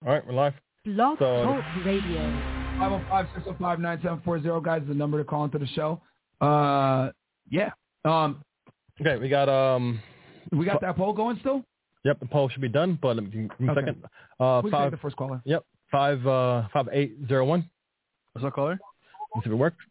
All right, we're live. Blog Talk Radio. 505-605-9740, guys, is the number to call into the show. Yeah. Okay, we got that poll going still? Yep, the poll should be done, but give me a second. We can take the first caller. Yep, 5801. What's up, caller? Let's see if it works.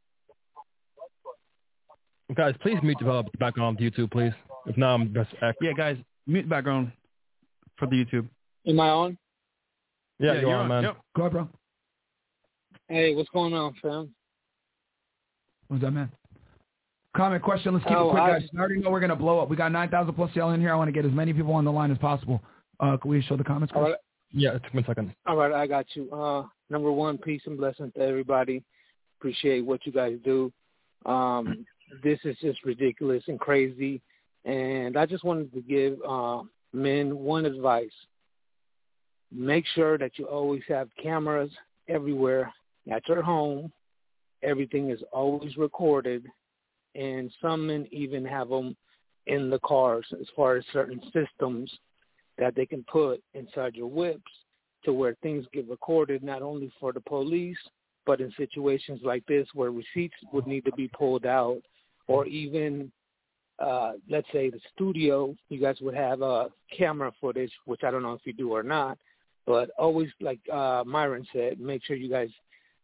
Guys, please mute the background on YouTube, please. If not, I'm just Yeah, guys, mute the background for the YouTube. Am I on? Yeah, you're on, man. Yep. Go ahead, bro. Hey, what's going on, fam? What's that, man? Comment, question. Let's keep it quick, guys. I already know we're going to blow up. We got 9,000 plus y'all in here. I want to get as many people on the line as possible. Can we show the comments, guys? All right. Yeah, it's 1 second. All right, I got you. Number one, peace and blessings to everybody. Appreciate what you guys do. This is just ridiculous and crazy. And I just wanted to give men one advice. Make sure that you always have cameras everywhere at your home. Everything is always recorded. And some men even have them in the cars as far as certain systems that they can put inside your whips to where things get recorded not only for the police, but in situations like this where receipts would need to be pulled out, or even, let's say, the studio, you guys would have camera footage, which I don't know if you do or not, but always, like Myron said, make sure you guys,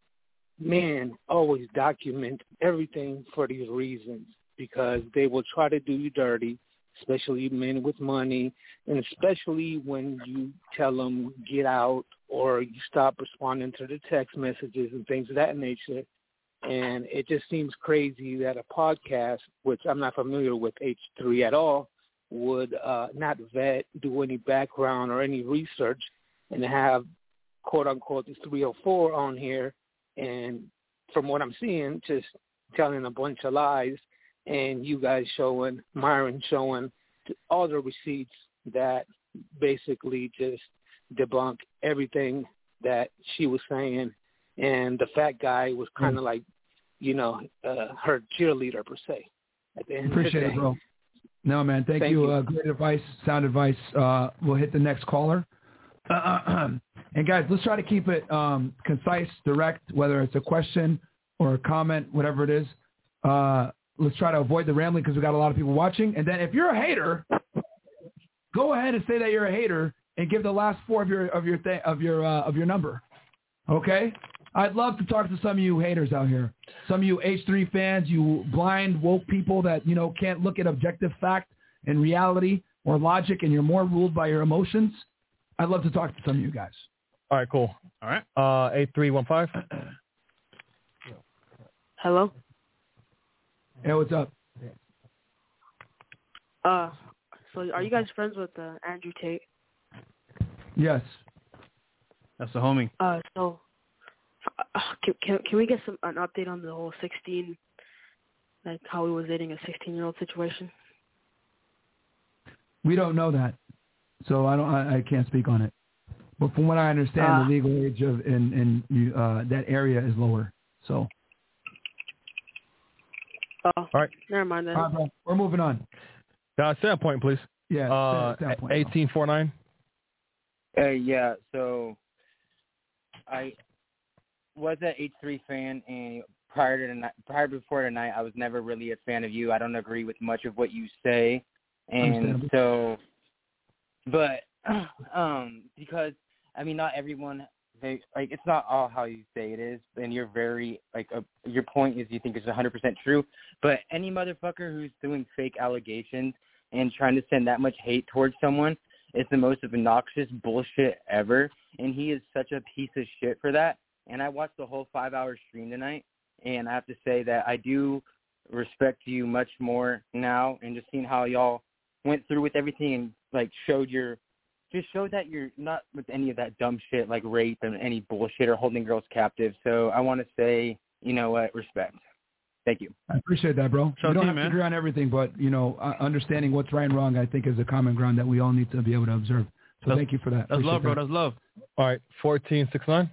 always document everything for these reasons, because they will try to do you dirty, especially men with money, and especially when you tell them get out or you stop responding to the text messages and things of that nature. And it just seems crazy that a podcast, which I'm not familiar with H3 at all, would not vet, do any background or any research, and have, quote-unquote, this 304 on here, and from what I'm seeing, just telling a bunch of lies, and you guys showing, Myron showing all the receipts that basically just debunk everything that she was saying. And the fat guy was kind of like, her cheerleader per se. At the end Appreciate of the day. it, bro. No, man. Thank you. Great advice, sound advice. We'll hit the next caller. And guys, let's try to keep it concise, direct, whether it's a question or a comment, whatever it is. Let's try to avoid the rambling because we got a lot of people watching. And then if you're a hater, go ahead and say that you're a hater and give the last four of your number. Okay? I'd love to talk to some of you haters out here. Some of you H3 fans, you blind woke people that, can't look at objective fact and reality or logic, and you're more ruled by your emotions. I'd love to talk to some of you guys. All right, cool. All right. 8315. Hello? Hey, what's up? So are you guys friends with Andrew Tate? Yes. That's the homie. So can we get an update on the whole 16, like how he was dating a 16-year-old situation? We don't know that, so I can't speak on it. But from what I understand, the legal age of in that area is lower. So. All right. Never mind then. We're moving on. Stand point, please. Yeah. Stand point. 1849. Yeah. So I was an H3 fan, and before tonight, I was never really a fan of you. I don't agree with much of what you say, and so, but because not everyone. It's not all how you say it is, and you're very, your point is you think is 100% true, but any motherfucker who's doing fake allegations and trying to send that much hate towards someone is the most obnoxious bullshit ever, and he is such a piece of shit for that. And I watched the whole 5-hour stream tonight, and I have to say that I do respect you much more now, and just seeing how y'all went through with everything and, showed that you're not with any of that dumb shit like rape and any bullshit or holding girls captive. So I want to say, respect. Thank you. I appreciate that, bro. We don't have to agree on everything, but, understanding what's right and wrong, I think, is a common ground that we all need to be able to observe. So thank you for that. That's love, bro. That's love. All right, 1469.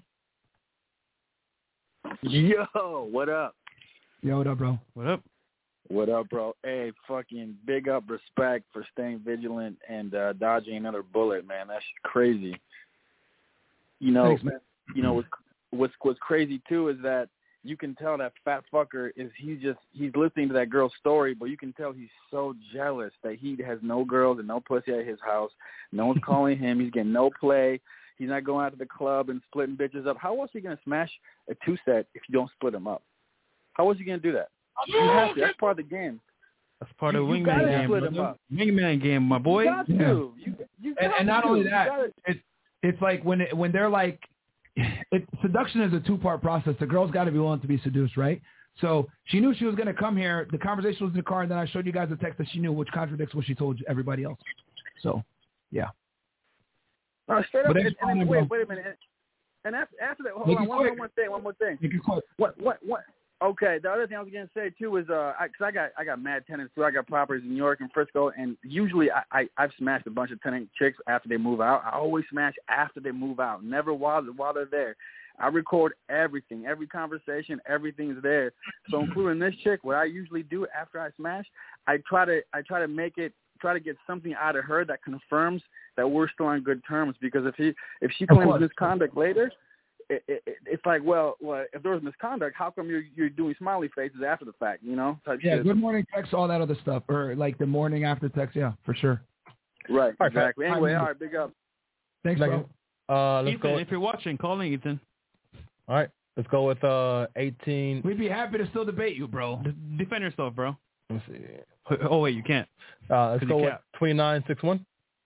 Yo, what up? Yo, what up, bro? What up? What up, bro? Hey, fucking big up respect for staying vigilant and dodging another bullet, man. That's crazy. You know, Thanks, man. you know what's crazy too is that you can tell that fat fucker he's listening to that girl's story, but you can tell he's so jealous that he has no girls and no pussy at his house. No one's calling him. He's getting no play. He's not going out to the club and splitting bitches up. How else are you gonna smash a 2-set if you don't split them up? How else are you gonna do that? You have to. That's part of the game. That's part of the You gotta wingman split game. them up. Wingman game, my boy. You got to. You got And not to. only You that, gotta- it's like when they're like, seduction is a 2-part process. The girl's got to be willing to be seduced, right? So she knew she was going to come here. The conversation was in the car, and then I showed you guys a text that she knew, which contradicts what she told everybody else. So, yeah. Straight up. But And wait a minute. And after that, hold on. One more thing. Make it quick. What? Okay, the other thing I was gonna say too is because I got mad tenants too. I got properties in New York and Frisco, and usually I've smashed a bunch of tenant chicks after they move out. I always smash after they move out, never while they're there. I record everything, every conversation, everything's there. So including this chick, what I usually do after I smash, I try to get something out of her that confirms that we're still on good terms. Because if she claims misconduct later, it's like, well, if there was misconduct, how come you're doing smiley faces after the fact, you know? Type shit. Good morning text, all that other stuff, or like the morning after text, yeah, for sure. Right, All right, exactly. Anyway, all right, big up. Thanks, bro. Let's Ethan, go. if you're watching, call in, Ethan. All right, let's go with 18. We'd be happy to still debate you, bro. Defend yourself, bro. Let me see. Oh, wait, you can't. Let's Could go you with cap? 2961.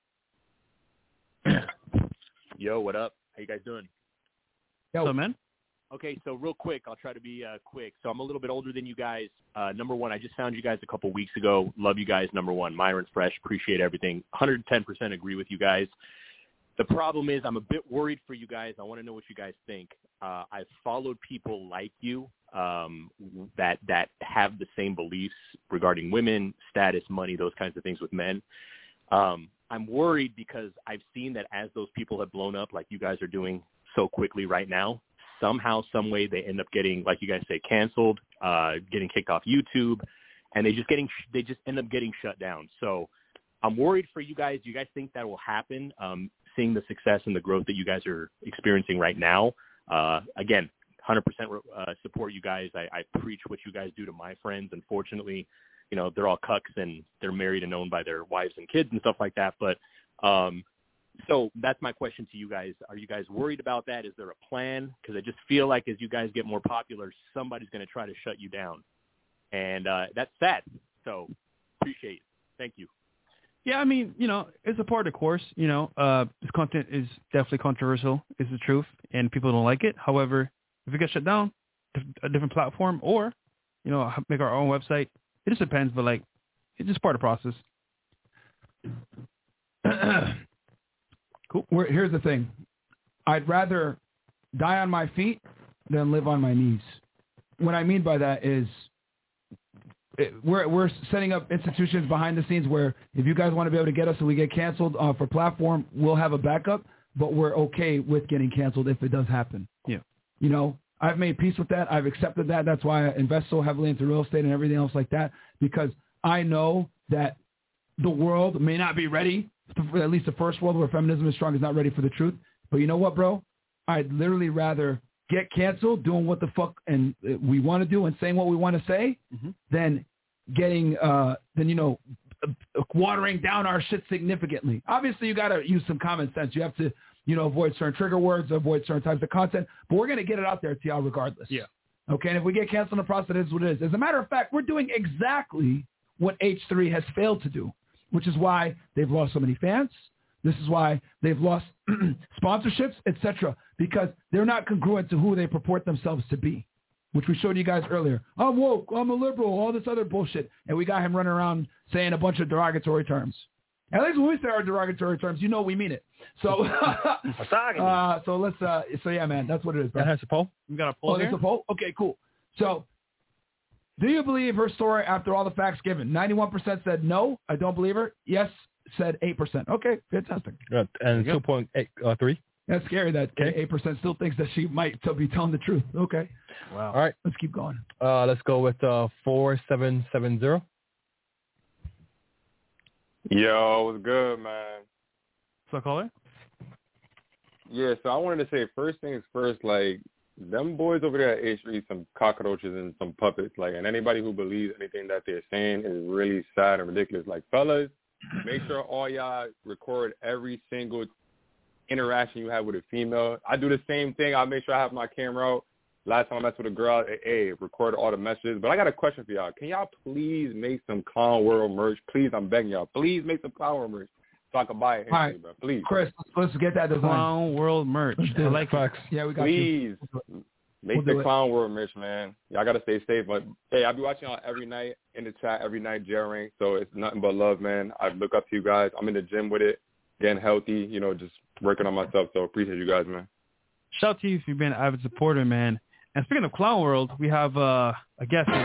Yo, what up? How you guys doing? Yo. What's up, man? Okay, so real quick, I'll try to be quick. So I'm a little bit older than you guys. Number one, I just found you guys a couple weeks ago. Love you guys, number one. Myron Fresh, appreciate everything. 110% agree with you guys. The problem is I'm a bit worried for you guys. I want to know what you guys think. I've followed people like you that have the same beliefs regarding women, status, money, those kinds of things with men. I'm worried because I've seen that as those people have blown up like you guys are doing so quickly right now, somehow, some way they end up getting, like you guys say, canceled, getting kicked off YouTube, and they just end up getting shut down. So I'm worried for you guys. Do you guys think that will happen, seeing the success and the growth that you guys are experiencing right now? Again, 100% support you guys. I preach what you guys do to my friends. Unfortunately, you know, they're all cucks and they're married and owned by their wives and kids and stuff like that. But so that's my question to you guys. Are you guys worried about that? Is there a plan? Because I just feel like as you guys get more popular, somebody's going to try to shut you down. And that's sad. So appreciate it. Thank you. Yeah, I mean, you know, it's a part of the course. You know, this content is definitely controversial. It's the truth, and people don't like it. However, if it gets shut down, a different platform, or, you know, make our own website, it just depends. But, like, it's just part of the process. Cool. Here's the thing. I'd rather die on my feet than live on my knees. What I mean by that is we're setting up institutions behind the scenes where if you guys want to be able to get us and we get canceled for platform, we'll have a backup, but we're okay with getting canceled if it does happen. Yeah. You know, I've made peace with that. I've accepted that. That's why I invest so heavily into real estate and everything else like that, because I know that the world may not be ready, at least the first world where feminism is strong is not ready for the truth. But you know what, bro? I'd literally rather get canceled doing what the fuck and we want to do and saying what we want to say than getting, watering down our shit significantly. Obviously, you got to use some common sense. You have to, you know, avoid certain trigger words, avoid certain types of content, but we're going to get it out there to y'all regardless. Yeah. Okay, and if we get canceled in the process, it is what it is. As a matter of fact, we're doing exactly what H3 has failed to do, which is why they've lost so many fans. This is why they've lost sponsorships, etc., because they're not congruent to who they purport themselves to be, which we showed you guys earlier. I'm woke, I'm a liberal, all this other bullshit. And we got him running around saying a bunch of derogatory terms. At least when we say our derogatory terms, you know we mean it. So, yeah, man, that's what it is, bro. That has a poll? You got a poll here? There's a poll? Okay, cool. So, do you believe her story after all the facts given? 91% said no, I don't believe her. Yes, said 8%. Okay, fantastic. Good. And 2.3. That's scary that 8% still thinks that she might be telling the truth. Okay. Wow. All right. Let's keep going. Let's go with 4770. Yo, what's good, man? So, caller? Yeah, so I wanted to say first things first, like, them boys over there at H3, some cockroaches and some puppets. Like, and anybody who believes anything that they're saying is really sad and ridiculous. Like, fellas, make sure all y'all record every single interaction you have with a female. I do the same thing. I make sure I have my camera out. Last time I messed with a girl, hey, record all the messages. But I got a question for y'all. Can y'all please make some Clown World merch? Please, I'm begging y'all. Please make some Clown World merch so I can buy it. All right, bro. Please. Chris, let's get that design. Clown World merch. I like facts. Yeah, we got you. Please. Make the Clown World merch, man. Y'all got to stay safe. But, hey, I'll be watching y'all every night in the chat, every night, J-Ring. So it's nothing but love, man. I look up to you guys. I'm in the gym with it, getting healthy, just working on myself. So appreciate you guys, man. Shout out to you if you've been an avid supporter, man. And speaking of Clown World, we have a guest here.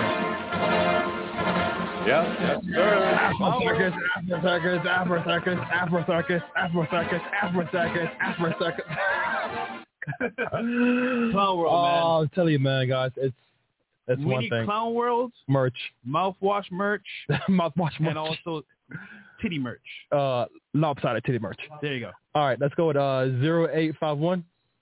Yes, sir. Afro Circus, Afro Circus, Afro Circus, Afro Circus, Afro Circus, Afro Circus. Clown World, man. Oh, I'll tell you, man, guys, it's we one need thing. Clown World Merch. Mouthwash merch. Mouthwash merch. And also titty merch. Lopsided titty merch. There you go. All right, let's go with 0851.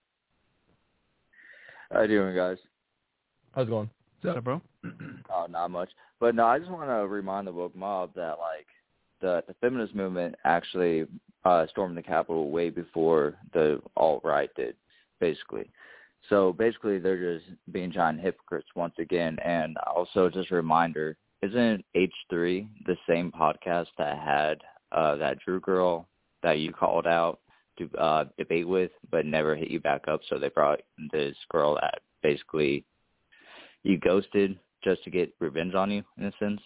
How you doing, guys? How's it going? What's up, bro? Oh, not much. But no, I just want to remind the woke mob that like the feminist movement actually stormed the Capitol way before the alt-right did, basically. So basically, they're just being giant hypocrites once again. And also, just a reminder: isn't H3 the same podcast that had that Drew girl that you called out to debate with, but never hit you back up? So they brought this girl that basically you ghosted just to get revenge on you, in a sense.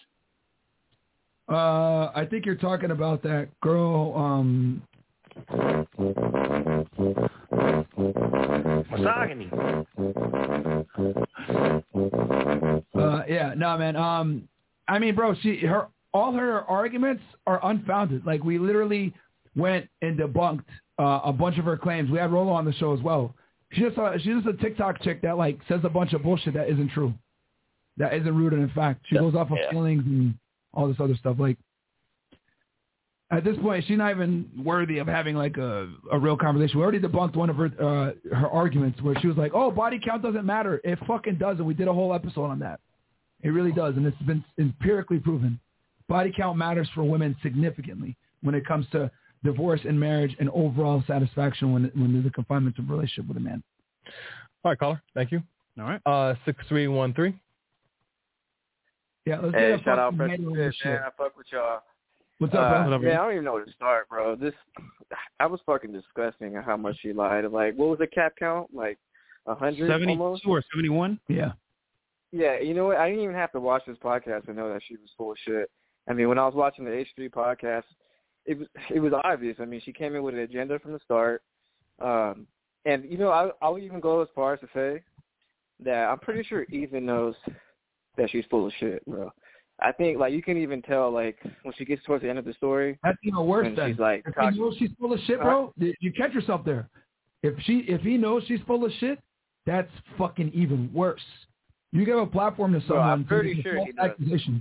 I think you're talking about that girl. Misogyny. Yeah, no, man. I mean, bro, all her arguments are unfounded. Like, we literally went and debunked a bunch of her claims. We had Rolo on the show as well. She's just a TikTok chick that like says a bunch of bullshit that isn't true, that isn't rooted in fact. She goes off of feelings and all this other stuff. Like, at this point, she's not even worthy of having like a real conversation. We already debunked one of her arguments where she was like, "Oh, body count doesn't matter." It fucking does, and we did a whole episode on that. It really does, and it's been empirically proven. Body count matters for women significantly when it comes to divorce and marriage and overall satisfaction when there's a confinement to a relationship with a man. All right, caller. Thank you. All right. 6313. Yeah, let's hey, get a shout out fucking Fresh man. I fuck with y'all. What's up, bro? Man, I don't even know where to start, bro. I was fucking disgusting at how much she lied. Like, what was the cap count? Like 100 72 almost? or 71? Yeah. Yeah, you know what? I didn't even have to watch this podcast to know that she was full of shit. I mean, when I was watching the H3 podcast, it was obvious. I mean, she came in with an agenda from the start. And, you know, I'll even go as far as to say that I'm pretty sure Ethan knows that she's full of shit, bro. I think, like, you can even tell, like, when she gets towards the end of the story. That's even worse then. She's like, if he knows she's full of shit, bro, you catch yourself there. If he knows she's full of shit, that's fucking even worse. You give a platform to someone. Bro, I'm pretty sure he does. Accusation.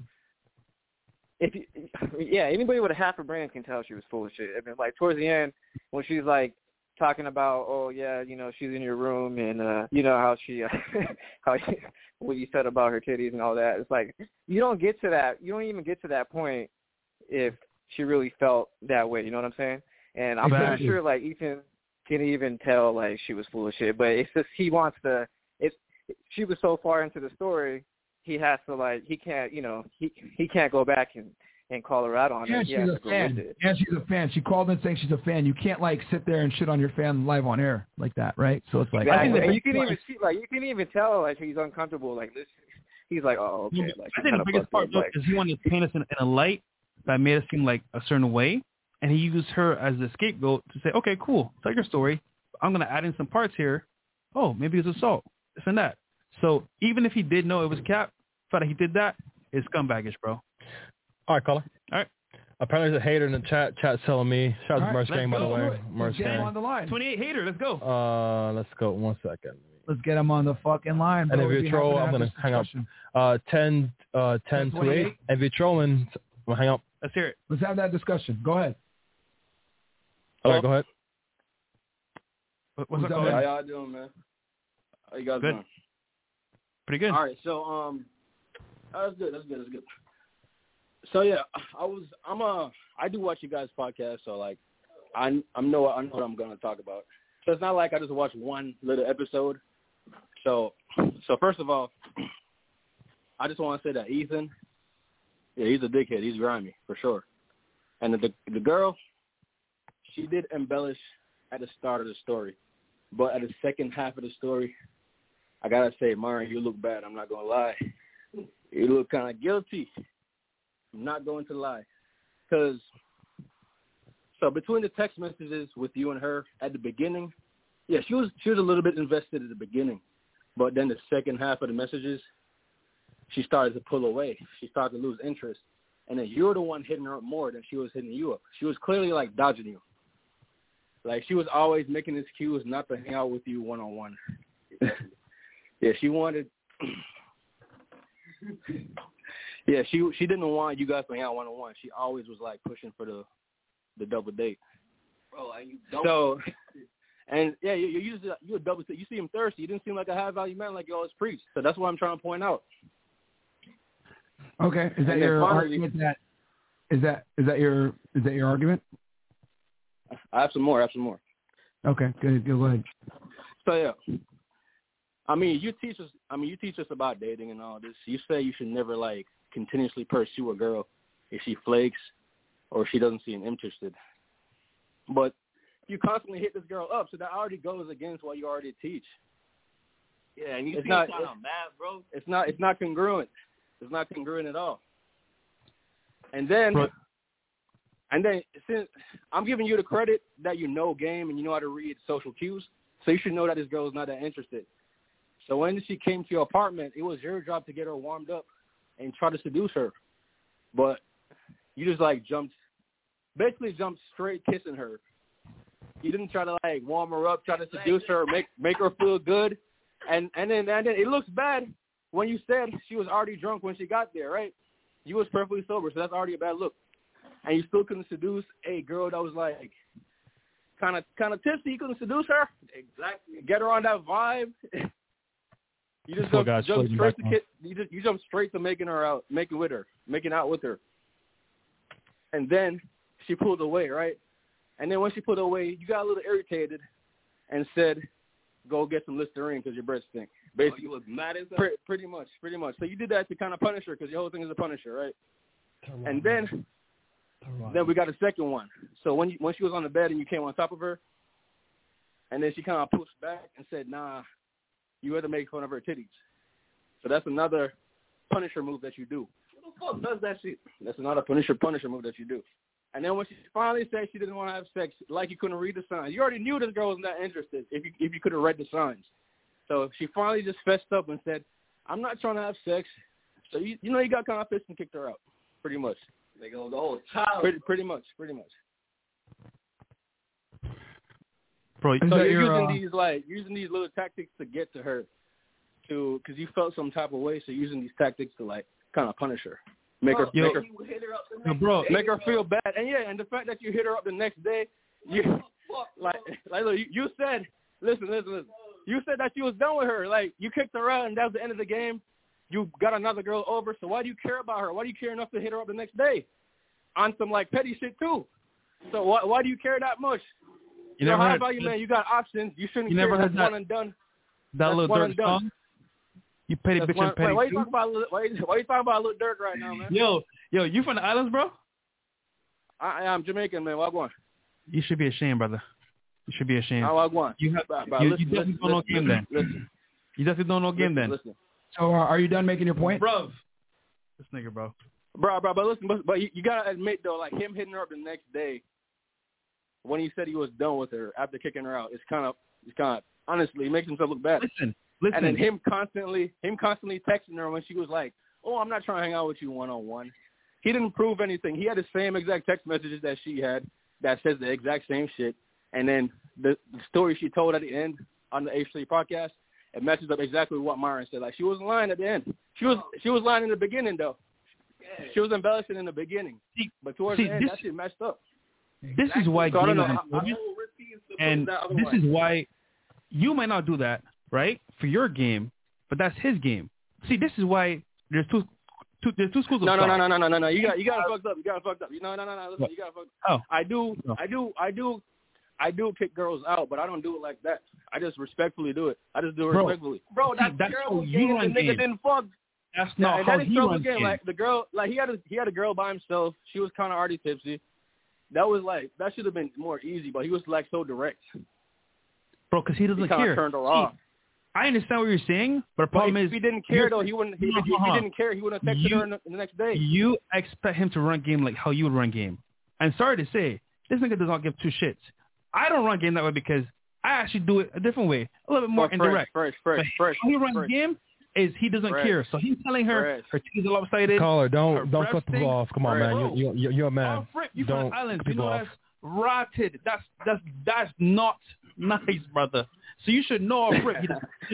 Anybody with a half a brain can tell she was full of shit. I mean, like, towards the end, when she's, like, talking about, oh, yeah, you know, she's in your room and, you know, how she, what you said about her titties and all that. It's like, you don't even get to that point if she really felt that way, you know what I'm saying? And I'm pretty sure, like, Ethan can even tell, like, she was full of shit, but it's just he wants to, she was so far into the story, he has to, like, he can't, you know, he can't go back and call her out on it. And she's a fan. And she's a fan. She called in saying she's a fan. You can't, like, sit there and shit on your fan live on air like that, right? So it's like, exactly. And you can even tell, like, he's uncomfortable. Like, this, he's like, oh, okay. Like, I think the biggest part is he wanted to paint us in a light that made us seem like a certain way, and he used her as a scapegoat to say, okay, cool, tell your story. I'm gonna add in some parts here. Oh, maybe it's assault, this and that. So even if he did know it was cap, the fact that he did that is scumbagish, bro. All right, caller. All right. Apparently there's a hater in the chat. Chat's telling me. Shout out to Merch Gang, by the way. Merch Gang on the line. 28 hater. Let's go. Let's go. 1 second. Let's get him on the fucking line. And if you're trolling, I'm gonna hang up. 10 to 8. If you're trolling, we'll hang up. Let's hear it. Let's have that discussion. Go ahead. All right, go ahead. What's up, caller? How y'all doing, man? How you guys doing? Pretty good. All right, so that's good. So yeah, I do watch you guys' podcast, so like I know what I'm gonna talk about. So it's not like I just watch one little episode. So first of all, I just want to say that Ethan, yeah, he's a dickhead. He's grimy for sure. And the girl, she did embellish at the start of the story, but at the second half of the story, I gotta say, Myron, you look bad. I'm not gonna lie. You look kind of guilty. I'm not going to lie, so between the text messages with you and her at the beginning, yeah, she was a little bit invested at the beginning, but then the second half of the messages, she started to pull away. She started to lose interest, and then you were the one hitting her up more than she was hitting you up. She was clearly like dodging you. Like she was always making excuses not to hang out with you one-on-one. Yeah, she wanted. Yeah, she didn't want you guys to hang out one-on-one. She always was like pushing for the double date. Bro, and you don't. So, and yeah, you a double date. You see him thirsty. You didn't seem like a high value man like you always preach. So that's what I'm trying to point out. Okay, is that your argument? Is that your argument? I have some more. Okay, good. Go ahead. So yeah, I mean, you teach us about dating and all this. You say you should never like continuously pursue a girl if she flakes or if she doesn't seem interested. But you constantly hit this girl up, so that already goes against what you already teach. Yeah, and you it's seem not kind of mad, bro. It's not congruent. It's not congruent at all. And then since I'm giving you the credit that you know game and you know how to read social cues, so you should know that this girl is not that interested. So when she came to your apartment, it was your job to get her warmed up and try to seduce her. But you just like jumped straight kissing her. You didn't try to like warm her up, try to seduce her, make her feel good. And then it looks bad when you said she was already drunk when she got there, right? You was perfectly sober, so that's already a bad look. And you still couldn't seduce a girl that was like kind of tipsy. You couldn't seduce her. Exactly. Get her on that vibe. You just jump straight to you jump straight to making out with her. And then she pulled away, right? And then when she pulled away, you got a little irritated and said, "Go get some Listerine because your breath stink." Basically, you look mad as hell. Pretty much. So you did that to kind of punish her because your whole thing is a punisher, right? And then we got a second one. So when she was on the bed and you came on top of her, and then she kind of pushed back and said, "Nah, you had to make fun of her titties." So that's another punisher move that you do. Who the fuck does that shit? That's another punisher move that you do. And then when she finally said she didn't want to have sex, like you couldn't read the signs. You already knew this girl wasn't that interested if you could have read the signs. So she finally just fessed up and said, "I'm not trying to have sex." So you got kind of pissed and kicked her out, pretty much. They go the whole child. Pretty much. Bro, so you're using these little tactics to get to her, because you felt some type of way. So using these tactics to like kind of punish her, make her feel bad. And the fact that you hit her up the next day, you said, listen. You said that you was done with her. Like you kicked her out, and that was the end of the game. You got another girl over. So why do you care about her? Why do you care enough to hit her up the next day on some like petty shit too? So why do you care that much? How about you, man? You got options. You shouldn't care. That's one and done. That Lil Durk song? You petty bitch and petty. Why you talking about Lil Durk right now, man? Yo, you from the islands, bro? I'm Jamaican, man. Wagwan. You should be ashamed, brother. You should be ashamed. Wagwan. You definitely don't know game then. You definitely don't know game then. Listen. So are you done making your point? Bro. This nigga, bro. Bro, but listen, but you gotta admit though, like him hitting her up the next day when he said he was done with her after kicking her out, it's kind of honestly, he makes himself look bad. Listen. And then him constantly texting her when she was like, "Oh, I'm not trying to hang out with you one-on-one." He didn't prove anything. He had the same exact text messages that she had that says the exact same shit. And then the story she told at the end on the H3 podcast, it matches up exactly with what Myron said. Like she wasn't lying at the end. She was lying in the beginning though. Yeah. She was embellishing in the beginning, but towards the end, that shit matched up. This is why game is important, and this is why you might not do that, right, for your game, but that's his game. See, this is why there's two schools of thought. No. You got fucked up. No. Listen, you got fucked up. Oh. I do kick girls out, but I don't do it like that. I just respectfully do it. I just do it respectfully. Bro, that's girl game. The nigga didn't fuck. That's not how he runs game. Like the girl, like he had a girl by himself. She was kind of already tipsy. That should have been more easy, but he was like so direct. Bro, because he doesn't care. Turned her off. I understand what you're saying, but the problem is if he didn't care though, he wouldn't. If he didn't care, he wouldn't have texted her the next day. You expect him to run game like how you would run game. I'm sorry to say, this nigga does not give two shits. I don't run game that way because I actually do it a different way, a little bit more indirect. Fresh. How he runs game is he doesn't care. So he's telling her her teeth are lopsided. Caller, don't cut people off. Come on, man. You're a man. You from the islands. You know that's rotted. That's not nice, brother. So you should know off rip.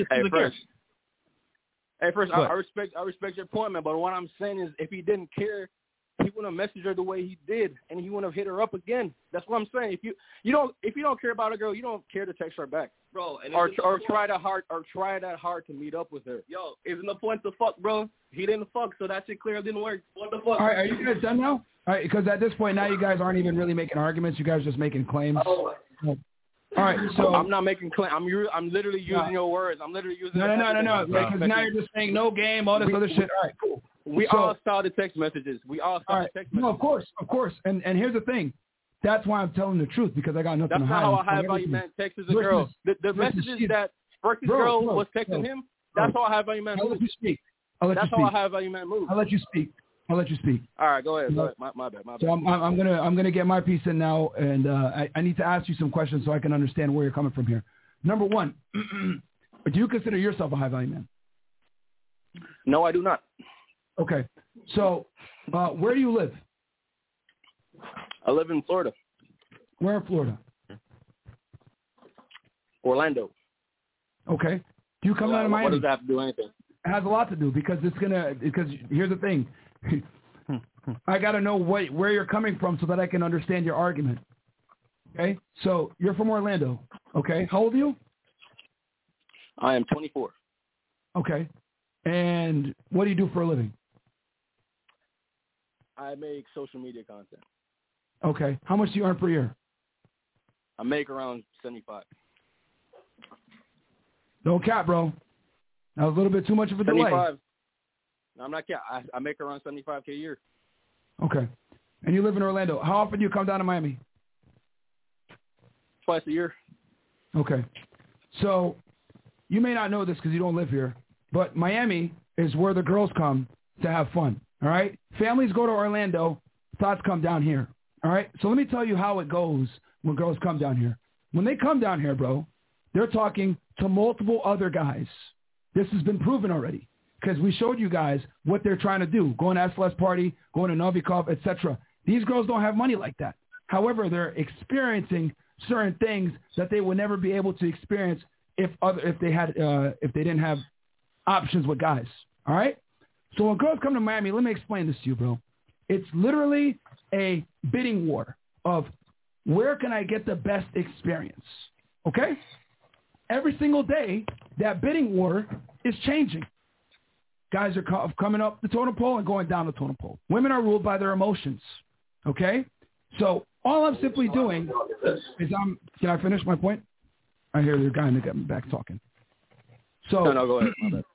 Hey, Fresh, I respect your point, man. But what I'm saying is, if he didn't care, he wouldn't have messaged her the way he did, and he wouldn't have hit her up again. That's what I'm saying. If you don't care about a girl, you don't care to text her back, bro. And or try that hard to meet up with her. Yo, isn't the point to fuck, bro? He didn't fuck, so that shit clearly didn't work. What the fuck? All right, are you guys done now? All right, because at this point now you guys aren't even really making arguments. You guys are just making claims. Oh. All right, so I'm not making claims. I'm literally using your words. I'm literally using. No. Because now you're just saying no game, all this other shit. All right, cool. We all saw the text messages. The text messages. No, of course. And here's the thing. That's why I'm telling the truth, because I got nothing to hide. That's not how a high value man texts a girl. The messages that Berkeley's girl was texting him. That's how a high value man moves. I'll let you speak. That's how a high value man moves. I'll let you speak. All right, go ahead. My bad. So I'm gonna get my piece in now, and I need to ask you some questions so I can understand where you're coming from here. Number one, do you consider yourself a high value man? No, I do not. Okay, so where do you live? I live in Florida. Where in Florida? Orlando. Okay. Do you come out of Miami? What does that have to do with anything? It has a lot to do because here's the thing. I got to know where you're coming from so that I can understand your argument. Okay? So you're from Orlando. Okay. How old are you? I am 24. Okay. And what do you do for a living? I make social media content. Okay. How much do you earn per year? I make around 75. Don't cap, bro. That was a little bit too much of a 75. delay. No, I'm not cap. I make around $75K a year. Okay. And you live in Orlando. How often do you come down to Miami? Twice a year. Okay. So you may not know this because you don't live here, but Miami is where the girls come to have fun. All right? Families go to Orlando. Thoughts come down here. All right? So let me tell you how it goes when girls come down here. When they come down here, bro, they're talking to multiple other guys. This has been proven already because we showed you guys what they're trying to do, going to SLS party, going to Novikov, etc. These girls don't have money like that. However, they're experiencing certain things that they would never be able to experience if they didn't have options with guys. All right? So when girls come to Miami, let me explain this to you, bro. It's literally a bidding war of where can I get the best experience? Okay? Every single day, that bidding war is changing. Guys are coming up the totem pole and going down the totem pole. Women are ruled by their emotions. Okay? So all I'm simply doing is can I finish my point? I hear the guy in the back talking. So, no, go ahead.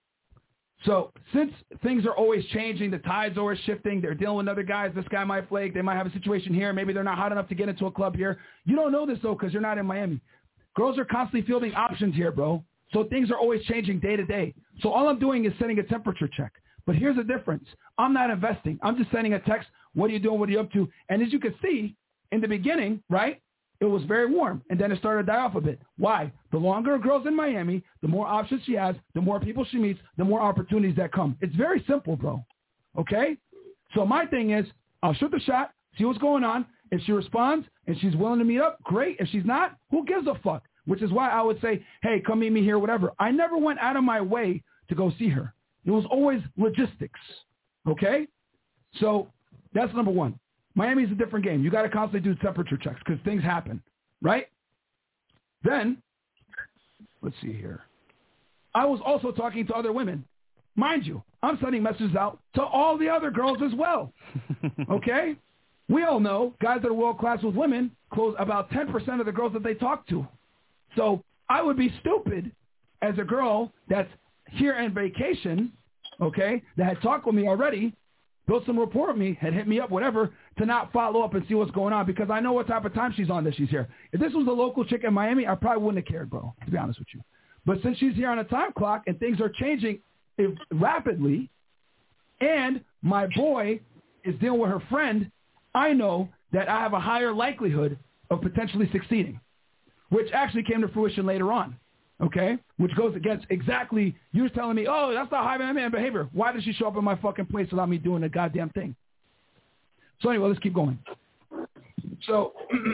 So since things are always changing, the tide's always shifting, they're dealing with other guys. This guy might flake. They might have a situation here. Maybe they're not hot enough to get into a club here. You don't know this, though, because you're not in Miami. Girls are constantly fielding options here, bro. So things are always changing day to day. So all I'm doing is sending a temperature check. But here's the difference. I'm not investing. I'm just sending a text. What are you doing? What are you up to? And as you can see, in the beginning, right, it was very warm. And then it started to die off a bit. Why? The longer a girl's in Miami, the more options she has, the more people she meets, the more opportunities that come. It's very simple, bro. Okay? So my thing is, I'll shoot the shot, see what's going on. If she responds and she's willing to meet up, great. If she's not, who gives a fuck? Which is why I would say, hey, come meet me here, whatever. I never went out of my way to go see her. It was always logistics. Okay? So that's number one. Miami's a different game. You got to constantly do temperature checks because things happen, right? Then let's see here. I was also talking to other women. Mind you, I'm sending messages out to all the other girls as well. Okay? We all know guys that are world-class with women close about 10% of the girls that they talk to. So I would be stupid as a girl that's here on vacation, okay, that had talked with me already, built some rapport with me, had hit me up, whatever, to not follow up and see what's going on because I know what type of time she's on that she's here. If this was a local chick in Miami, I probably wouldn't have cared, bro, to be honest with you. But since she's here on a time clock and things are changing rapidly, and my boy is dealing with her friend, I know that I have a higher likelihood of potentially succeeding, which actually came to fruition later on, okay? Which goes against exactly, you were telling me, oh, that's not high man behavior. Why did she show up in my fucking place without me doing a goddamn thing? So anyway, let's keep going. So,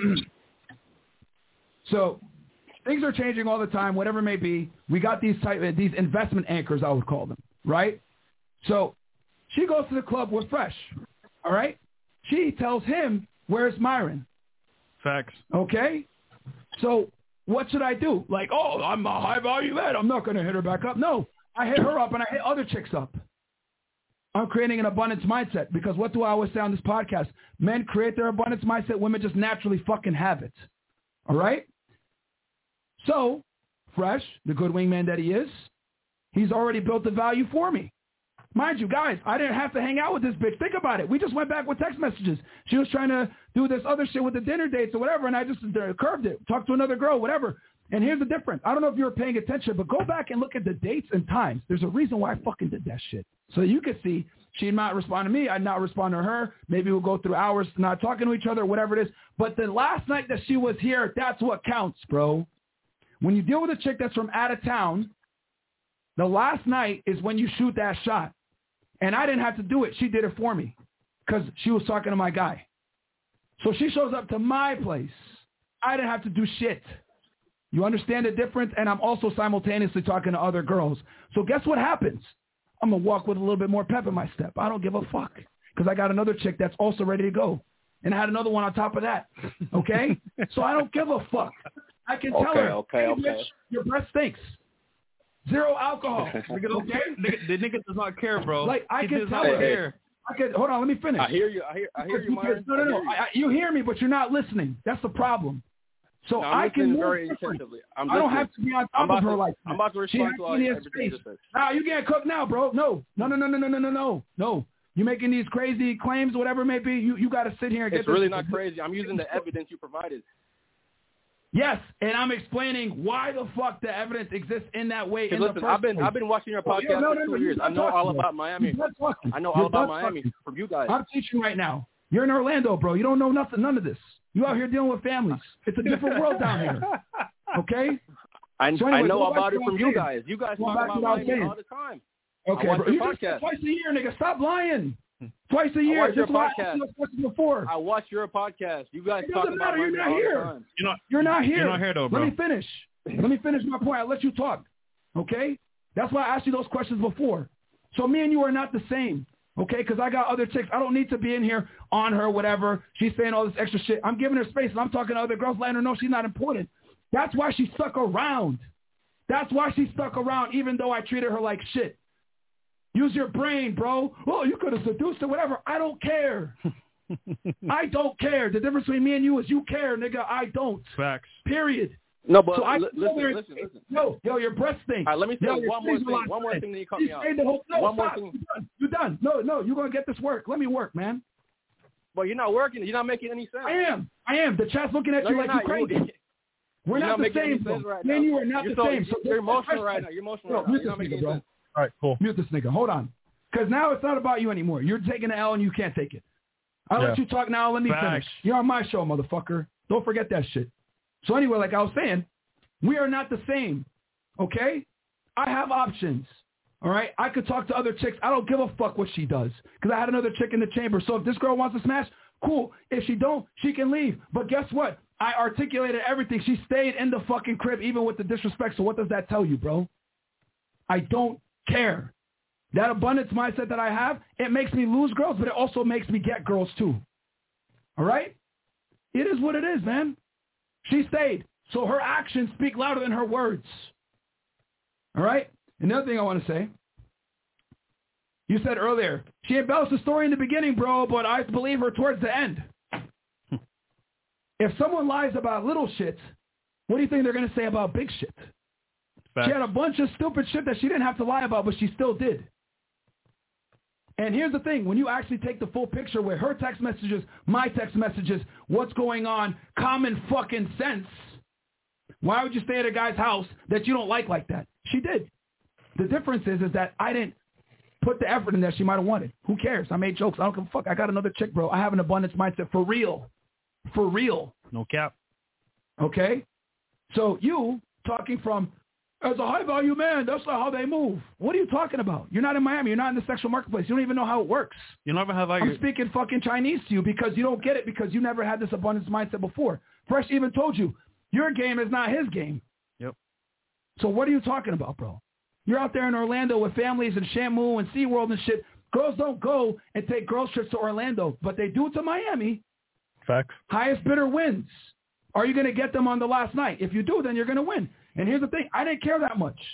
so things are changing all the time, whatever it may be. We got these investment anchors, I would call them, right? So she goes to the club with Fresh, all right? She tells him, where's Myron? Facts. Okay? So what should I do? Like, oh, I'm a high-value man. I'm not going to hit her back up. No, I hit her up and I hit other chicks up. I'm creating an abundance mindset because what do I always say on this podcast? Men create their abundance mindset. Women just naturally fucking have it. All right? So, Fresh, the good wingman that he is, he's already built the value for me. Mind you, guys, I didn't have to hang out with this bitch. Think about it. We just went back with text messages. She was trying to do this other shit with the dinner dates or whatever, and I just curved it. Talked to another girl, whatever. And here's the difference. I don't know if you were paying attention, but go back and look at the dates and times. There's a reason why I fucking did that shit. So you can see she'd not respond to me. I'd not respond to her. Maybe we'll go through hours not talking to each other, whatever it is. But the last night that she was here, that's what counts, bro. When you deal with a chick that's from out of town, the last night is when you shoot that shot. And I didn't have to do it. She did it for me because she was talking to my guy. So she shows up to my place. I didn't have to do shit. You understand the difference? And I'm also simultaneously talking to other girls. So guess what happens? I'm going to walk with a little bit more pep in my step. I don't give a fuck because I got another chick that's also ready to go. And I had another one on top of that. Okay? So I don't give a fuck. I can tell her, hey, bitch, your breath stinks. Zero alcohol. Nigga don't care. The nigga does not care, bro. Like I can tell her. I could hold on. Let me finish. I hear you. I hear you, Myron. No. You hear me, but you're not listening. That's the problem. So no, I can move very intensively. I don't have to be on top of her like that. I'm about to respond to everything you just said. Nah, you can't cook now, bro. No. You making these crazy claims, whatever it may be. You got to sit here and get. It's really not crazy. I'm using the evidence you provided. Yes, and I'm explaining why the fuck the evidence exists in that way. Listen, I've been watching your podcast for 2 years. I know all about Miami. I know all about Miami from you guys. I'm teaching right now. You're in Orlando, bro. You don't know none of this. You out here dealing with families. It's a different world down here. Okay? I know about it from you guys. You guys talk about Miami all the time. Okay, bro. You just said twice a year, nigga. Stop lying. Twice a year. This is why I asked you before. I watch your podcast. You guys talk about You're not here. You're not here. You're not here, though, bro. Let me finish. Let me finish my point. I'll let you talk. Okay? That's why I asked you those questions before. So me and you are not the same. Okay? Because I got other chicks. I don't need to be in here on her, whatever. She's saying all this extra shit. I'm giving her space, and I'm talking to other girls, letting her know she's not important. That's why she stuck around. That's why she stuck around, even though I treated her like shit. Use your brain, bro. Oh, you could have seduced her, whatever. I don't care. I don't care. The difference between me and you is you care, nigga. I don't. Facts. Period. No, but so listen. Yo, your breath stinks. All right, let me say one more thing that you cut me out. One more thing. You're done. No, you're going to get this work. Let me work, man. But you're not working. You're not making any sense. I am. The chat's looking at you like you're crazy. We're not the same, bro. Me and you are not the same. You're emotional right now. You're emotional right now. You're not making any sense. All right, cool. Mute this nigga. Hold on. Because now it's not about you anymore. You're taking the L and you can't take it. I'll let you talk now. Let me finish. You're on my show, motherfucker. Don't forget that shit. So anyway, like I was saying, we are not the same, okay? I have options, all right? I could talk to other chicks. I don't give a fuck what she does because I had another chick in the chamber. So if this girl wants to smash, cool. If she don't, she can leave. But guess what? I articulated everything. She stayed in the fucking crib even with the disrespect. So what does that tell you, bro? I don't care. That abundance mindset that I have, it makes me lose girls, but it also makes me get girls too. All right? It is what it is, man. She stayed. So her actions speak louder than her words. All right? Another thing I want to say. You said earlier, she embellished the story in the beginning, bro, but I believe her towards the end. If someone lies about little shit, what do you think they're going to say about big shit? Fact. She had a bunch of stupid shit that she didn't have to lie about, but she still did. And here's the thing. When you actually take the full picture with her text messages, my text messages, what's going on, common fucking sense, why would you stay at a guy's house that you don't like that? She did. The difference is that I didn't put the effort in that she might have wanted. Who cares? I made jokes. I don't give a fuck. I got another chick, bro. I have an abundance mindset for real. For real. No cap. Okay? So you talking from, as a high-value man, that's not how they move. What are you talking about? You're not in Miami. You're not in the sexual marketplace. You don't even know how it works. You never have. I'm speaking fucking Chinese to you because you don't get it because you never had this abundance mindset before. Fresh even told you, your game is not his game. Yep. So what are you talking about, bro? You're out there in Orlando with families and Shamu and SeaWorld and shit. Girls don't go and take girls trips to Orlando, but they do it to Miami. Facts. Highest bidder wins. Are you going to get them on the last night? If you do, then you're going to win. And here's the thing. I didn't care that much.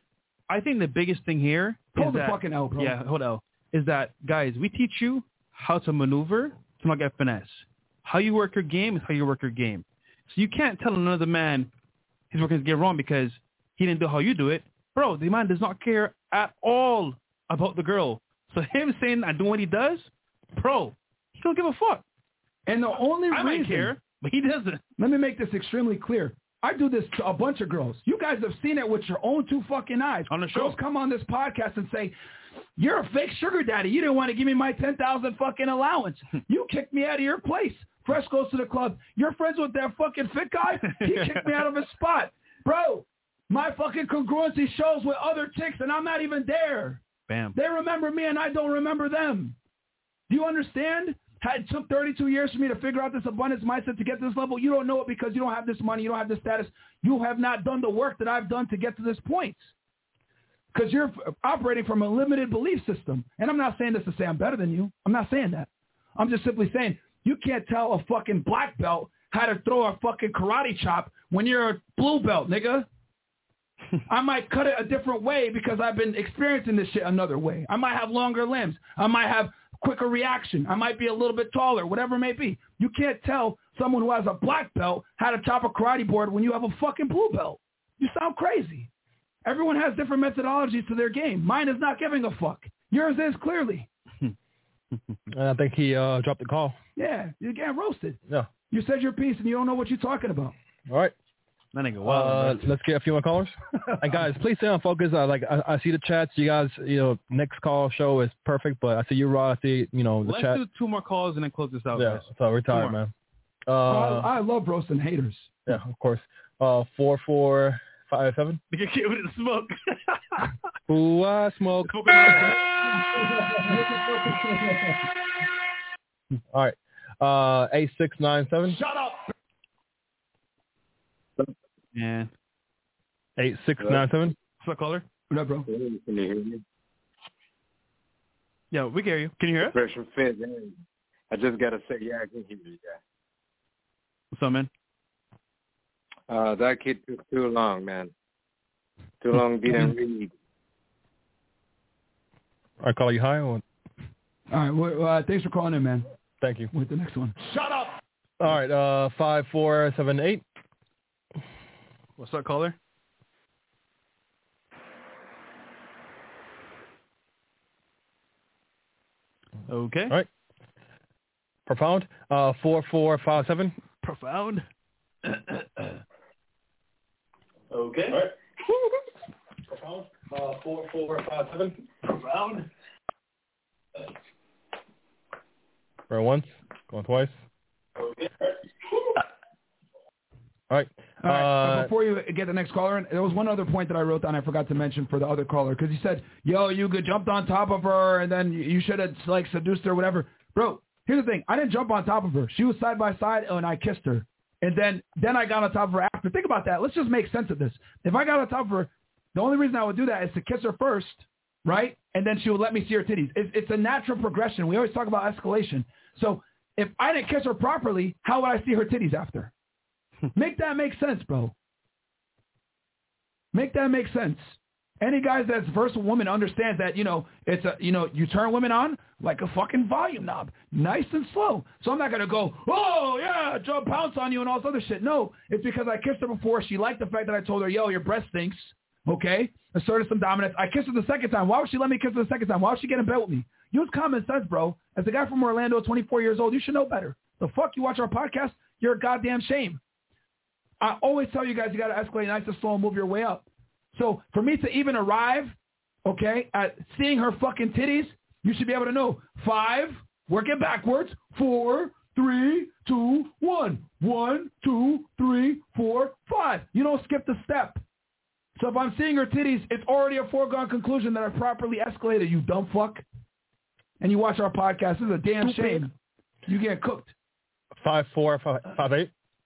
I think the biggest thing here hold the fucking L, bro. Yeah, hold L. Is that, guys, we teach you how to maneuver to not get finesse. How you work your game is how you work your game. So you can't tell another man he's working his game wrong because he didn't do how you do it. Bro, the man does not care at all about the girl. So him saying I do what he does, bro, he don't give a fuck. And the only reason... I might care, but he doesn't. Let me make this extremely clear. I do this to a bunch of girls. You guys have seen it with your own two fucking eyes. On the show. Girls come on this podcast and say, you're a fake sugar daddy. You didn't want to give me my $10,000 fucking allowance. You kicked me out of your place. Fresh goes to the club. You're friends with that fucking fit guy? He kicked me out of his spot. Bro, my fucking congruency shows with other chicks, and I'm not even there. Bam. They remember me, and I don't remember them. Do you understand? It took 32 years for me to figure out this abundance mindset to get to this level. You don't know it because you don't have this money. You don't have this status. You have not done the work that I've done to get to this point. Because you're operating from a limited belief system. And I'm not saying this to say I'm better than you. I'm not saying that. I'm just simply saying you can't tell a fucking black belt how to throw a fucking karate chop when you're a blue belt, nigga. I might cut it a different way because I've been experiencing this shit another way. I might have longer limbs. I might have quicker reaction. I might be a little bit taller, whatever it may be. You can't tell someone who has a black belt how to chop a karate board when you have a fucking blue belt. You sound crazy. Everyone has different methodologies to their game. Mine is not giving a fuck. Yours is clearly. I think he dropped the call. Yeah, you're getting roasted. Yeah. You said your piece and you don't know what you're talking about. All right. That nigga wild. Let's get a few more callers. And guys, please stay on focus. I see the chats. You guys, next call show is perfect. But I see you, Rod. I see, the Let's chat. do 2 more calls and then close this out. Yeah. Guys. So we're tired, man. I love roasting haters. Yeah, of course. 4457. Get with the smoke. Ooh, I smoke. All right. 8697. Shut up. Yeah. 8697. What's up, caller? What up, bro? Can you hear me? Yeah, we can hear you. Can you hear us? Fresh from Fed. I just got to say, yeah, I can hear you, guys. What's up, man? That kid took too long, man. Too long, didn't read. I call you high or what? All right. Well, thanks for calling in, man. Thank you. With the next one. Shut up. All right. 5478. What's up, caller? Okay. All right. Profound. 4457. Profound. Okay. All right. Profound. 4457. Profound. Going once. Going twice. Okay. All right. All right. Before you get the next caller in, there was one other point that I wrote down I forgot to mention for the other caller because he said, yo, you could jumped on top of her and then you should have seduced her or whatever. Bro, here's the thing. I didn't jump on top of her. She was side by side and I kissed her. And then I got on top of her after. Think about that. Let's just make sense of this. If I got on top of her, the only reason I would do that is to kiss her first, right? And then she would let me see her titties. It's a natural progression. We always talk about escalation. So if I didn't kiss her properly, how would I see her titties after? Make that make sense, bro. Make that make sense. Any guys that's versatile woman understands that, it's you turn women on like a fucking volume knob, nice and slow. So I'm not going to go, oh, yeah, Joe, pounce on you and all this other shit. No, it's because I kissed her before. She liked the fact that I told her, yo, your breath stinks, okay? Asserted some dominance. I kissed her the second time. Why would she let me kiss her the second time? Why would she get in bed with me? Use common sense, bro. As a guy from Orlando, 24 years old, you should know better. The fuck you watch our podcast? You're a goddamn shame. I always tell you guys you got to escalate nice and slow and move your way up. So for me to even arrive, okay, at seeing her fucking titties, you should be able to know 5, work it backwards, 4, 3, 2, 1. 1, 2, 3, 4, 5. You don't skip the step. So if I'm seeing her titties, it's already a foregone conclusion that I properly escalated, you dumb fuck. And you watch our podcast. This is a damn shame. You get cooked. 5'4", 5'8".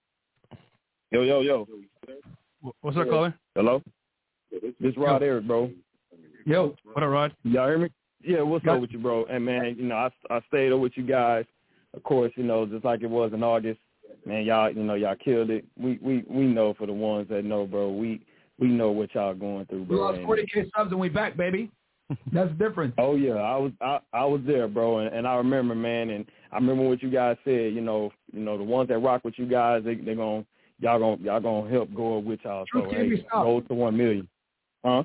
Yo. What's up, caller? Hello? This Rod Eric, bro. Yo. What up, Rod? Y'all hear me? Yeah, what's up with you, bro? And, man, I stayed up with you guys. Of course, just like it was in August. Man, y'all killed it. We know for the ones that know, bro. We know what y'all going through, bro. We lost 40K subs and we back, baby. That's different. Oh yeah, I was there, bro, and I remember, man, and I remember what you guys said. The ones that rock with you guys, y'all gonna help go with y'all. So go to 1 million, huh?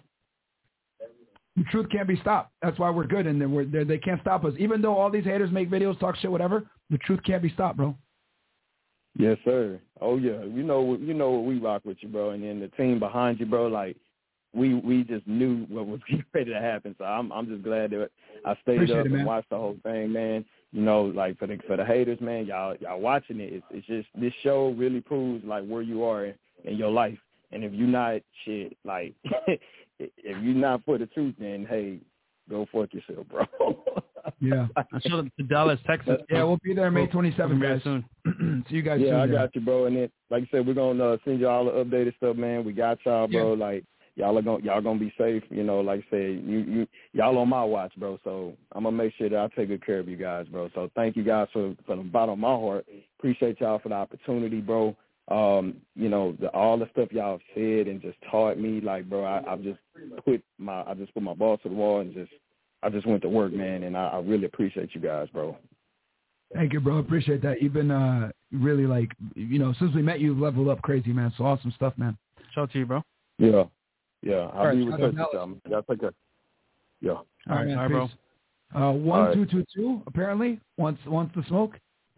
The truth can't be stopped. That's why we're good, and they can't stop us. Even though all these haters make videos, talk shit, whatever, the truth can't be stopped, bro. Yes, sir. Oh yeah, you know we rock with you, bro, and then the team behind you, bro, like. We just knew what was getting ready to happen, so I'm just glad that I stayed up and watched the whole thing, man. Like for the haters, man, y'all watching it. It's just this show really proves like where you are in your life, and if you're not like if you're not for the truth, then hey, go fuck yourself, bro. Yeah, I showed up to Dallas, Texas. Yeah, we'll be there May 27th, guys. Soon. See you guys. Yeah, soon, I got you, bro. And then, like I said, we're gonna send you all the updated stuff, man. We got y'all, bro. Yeah. Like. Y'all gonna be safe, like I said, y'all on my watch, bro. So I'm gonna make sure that I take good care of you guys, bro. So thank you guys from the bottom of my heart. Appreciate y'all for the opportunity, bro. All the stuff y'all said and just taught me, like, bro, I just put my balls to the wall and I just went to work, man, and I really appreciate you guys, bro. Thank you, bro. Appreciate that. You've been really like, since we met, you've leveled up crazy, man. So awesome stuff, man. Shout out to you, bro. Yeah, I'll be with you. Y'all take care. Yeah. All right, bro. 1222 apparently wants the smoke.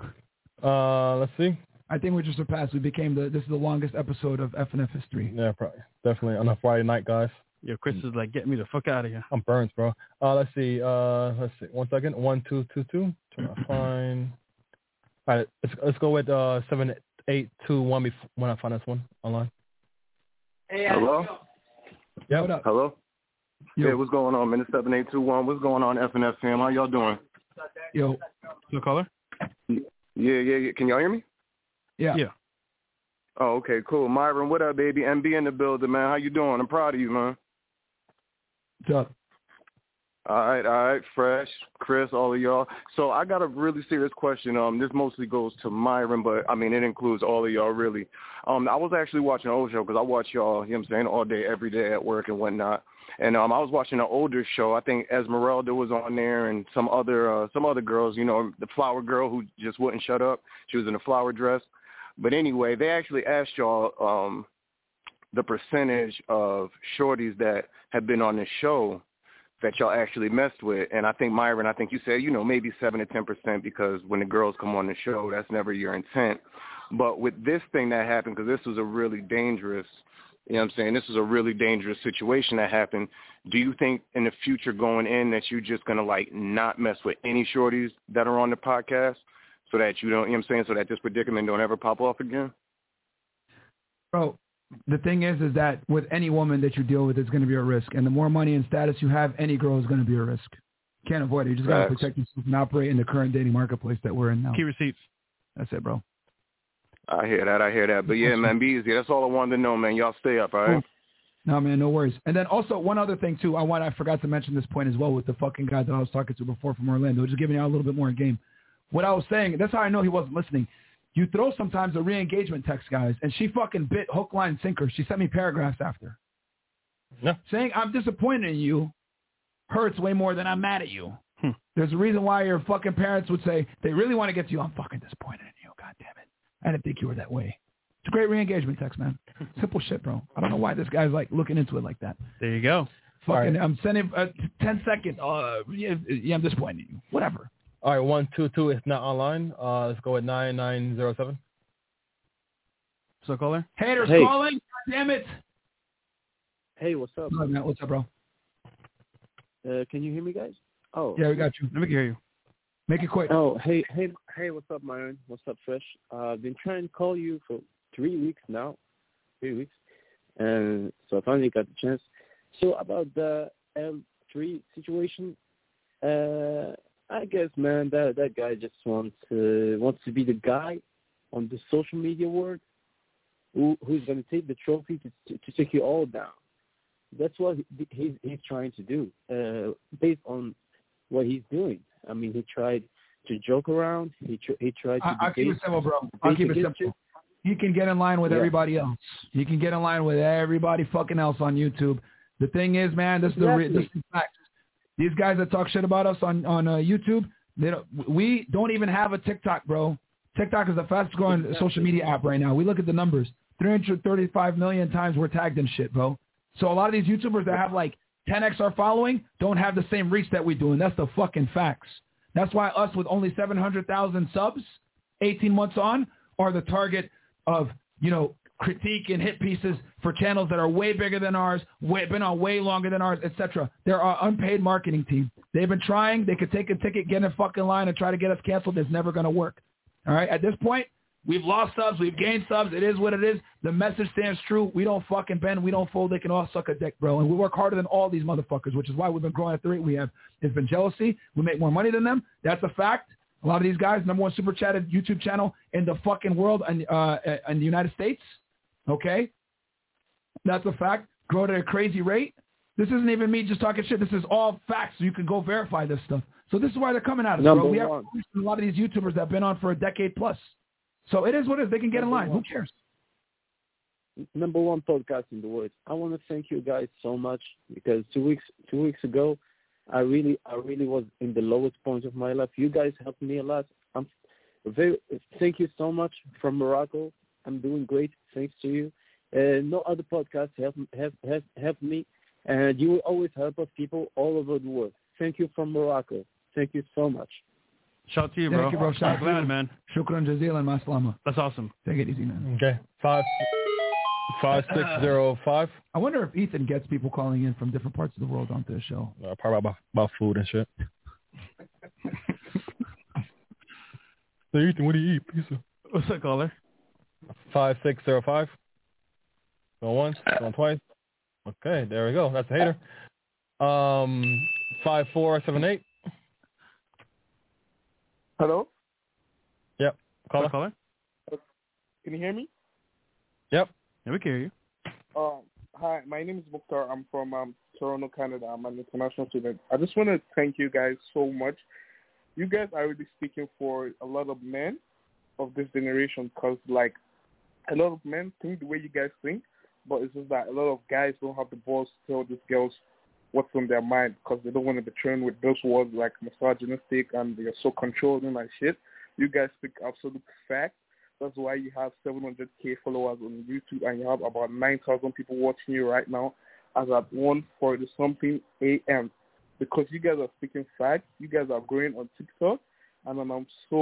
Let's see. I think we just surpassed. We became this is the longest episode of FNF history. Yeah, probably. Definitely on a Friday night, guys. Yo, Chris is like, get me the fuck out of here. I'm burnt, bro. Let's see. 1 second. 1222. Trying to find. All right, let's go with 7821 when I find this one online. Hey, hello. Yeah, what up? Hello. Yo. Yeah, what's going on, man? It's 7821. What's going on, FNF fam? How y'all doing? Yo. No caller? Yeah. Can y'all hear me? Yeah. Oh, okay, cool. Myron, what up, baby? MB in the building, man. How you doing? I'm proud of you, man. What's up? All right. Fresh, Chris, all of y'all. So I got a really serious question. This mostly goes to Myron, but, I mean, it includes all of y'all, really. I was actually watching an old show because I watch y'all, all day, every day at work and whatnot. And I was watching an older show. I think Esmeralda was on there and some other girls, the flower girl who just wouldn't shut up. She was in a flower dress. But anyway, they actually asked y'all the percentage of shorties that have been on this show that y'all actually messed with. And I think, Myron, you said, maybe 7 to 10% because when the girls come on the show, that's never your intent. But with this thing that happened, because this was a really dangerous, this is a really dangerous situation that happened. Do you think in the future going in that you're just going to, not mess with any shorties that are on the podcast so that you don't, so that this predicament don't ever pop off again? Bro, the thing is that with any woman that you deal with, it's going to be a risk. And the more money and status you have, any girl is going to be a risk. Can't avoid it. You just got to protect yourself and operate in the current dating marketplace that we're in now. Key receipts. That's it, bro. I hear that. But yeah, man, be easy. That's all I wanted to know, man. Y'all stay up, all right? No, man, no worries. And then also one other thing, too. I forgot to mention this point as well with the fucking guy that I was talking to before from Orlando. Just giving you a little bit more in game. What I was saying, that's how I know he wasn't listening. You throw sometimes a re-engagement text, guys, and she fucking bit hook, line, sinker. She sent me paragraphs after. No. Saying I'm disappointed in you hurts way more than I'm mad at you. There's a reason why your fucking parents would say they really want to get to you. I'm fucking disappointed in you. God damn it. I didn't think you were that way. It's a great re-engagement text, man. Simple shit, bro. I don't know why this guy's like looking into it like that. There you go. Fucking, I'm sending 10 seconds. Yeah, I'm disappointed in you. Whatever. All right, 122 is not online. Let's go with 9907. So caller. Haters calling. God damn it. Hey, what's up? What's up, bro? Can you hear me, guys? Oh, yeah, we got you. Let me hear you. Make it quick. Oh, hey, what's up, Myron? What's up, Fresh? I've been trying to call you for 3 weeks now. 3 weeks. And so I finally got the chance. So about the L3 situation, I guess, man, that guy just wants to be the guy on the social media world who's going to take the trophy to take you all down. That's what he's trying to do, based on what he's doing. I mean, he tried to joke around. He tried to. I'll keep it simple, bro. I'll keep it simple. He can get in line with everybody else. He can get in line with everybody fucking else on YouTube. The thing is, man, this is the fact. These guys that talk shit about us on YouTube, we don't even have a TikTok, bro. TikTok is the fastest growing social media app right now. We look at the numbers. 335 million times we're tagged in shit, bro. So a lot of these YouTubers that have like 10x our following don't have the same reach that we do, and that's the fucking facts. That's why us with only 700,000 subs, 18 months on, are the target of, critique and hit pieces for channels that are way bigger than ours, been on way longer than ours, etc. They're our unpaid marketing team. They've been trying. They could take a ticket, get in a fucking line, and try to get us canceled. It's never going to work. All right? At this point, we've lost subs. We've gained subs. It is what it is. The message stands true. We don't fucking bend. We don't fold. They can all suck a dick, bro. And we work harder than all these motherfuckers, which is why we've been growing at the rate we have. It's been jealousy. We make more money than them. That's a fact. A lot of these guys, number one super chatted YouTube channel in the fucking world and in the United States. Okay? That's a fact. Grow at a crazy rate. This isn't even me just talking shit. This is all facts. So you can go verify this stuff. So this is why they're coming at us, bro. We have a lot of these YouTubers that have been on for a decade plus. So it is what it is. They can get in line. Who cares? Number one podcast in the world. I want to thank you guys so much because 2 weeks ago, I really was in the lowest point of my life. You guys helped me a lot. Thank you so much from Morocco. I'm doing great. Thanks to you. No other podcasts have me. And you will always help us people all over the world. Thank you from Morocco. Thank you so much. Shout out to you, bro. Thank you, bro. Shout out glad, man. Shukran jazilan, maslama. That's awesome. Take it easy, man. Okay. 5605. I wonder if Ethan gets people calling in from different parts of the world onto the show. Probably about food and shit. So Ethan, what do you eat? Pizza. What's that, caller? 5605. Going once, going twice. Okay, there we go. That's a hater. 5478. Hello? Yep. Caller? Can you hear me? Yep. Yeah, we can hear you. Hi, my name is Mukhtar. I'm from Toronto, Canada. I'm an international student. I just want to thank you guys so much. You guys are really speaking for a lot of men of this generation because, like, a lot of men think the way you guys think, but it's just that a lot of guys don't have the balls to tell these girls what's on their mind because they don't want to be trained with those words like misogynistic and they're so controlling and shit. You guys speak absolute fact. That's why you have 700K followers on YouTube and you have about 9,000 people watching you right now as at 1:40-something a.m. because you guys are speaking facts. You guys are growing on TikTok, and I'm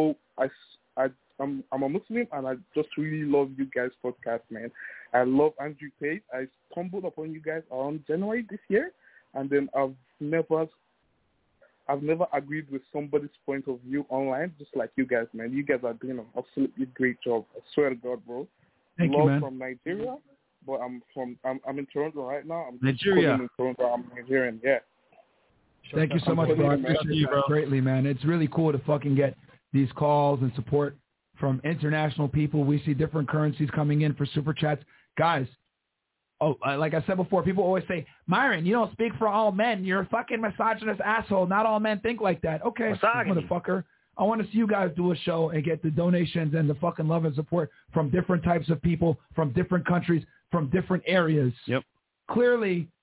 a Muslim, and I just really love you guys' podcast, man. I love Andrew Tate. I stumbled upon you guys around January this year, and then I've never agreed with somebody's point of view online, just like you guys, man. You guys are doing an absolutely great job. I swear to God, bro. Thank you, man. From Nigeria, but I'm in Toronto right now. I'm Nigeria. In Toronto. I'm Nigerian. Yeah. Thank you so much, bro. I appreciate that greatly, man. It's really cool to fucking get these calls and support from international people. We see different currencies coming in for super chats. Guys, like I said before, people always say, Myron, you don't speak for all men. You're a fucking misogynist asshole. Not all men think like that. Okay, motherfucker. I want to see you guys do a show and get the donations and the fucking love and support from different types of people, from different countries, from different areas. Yep. Clearly,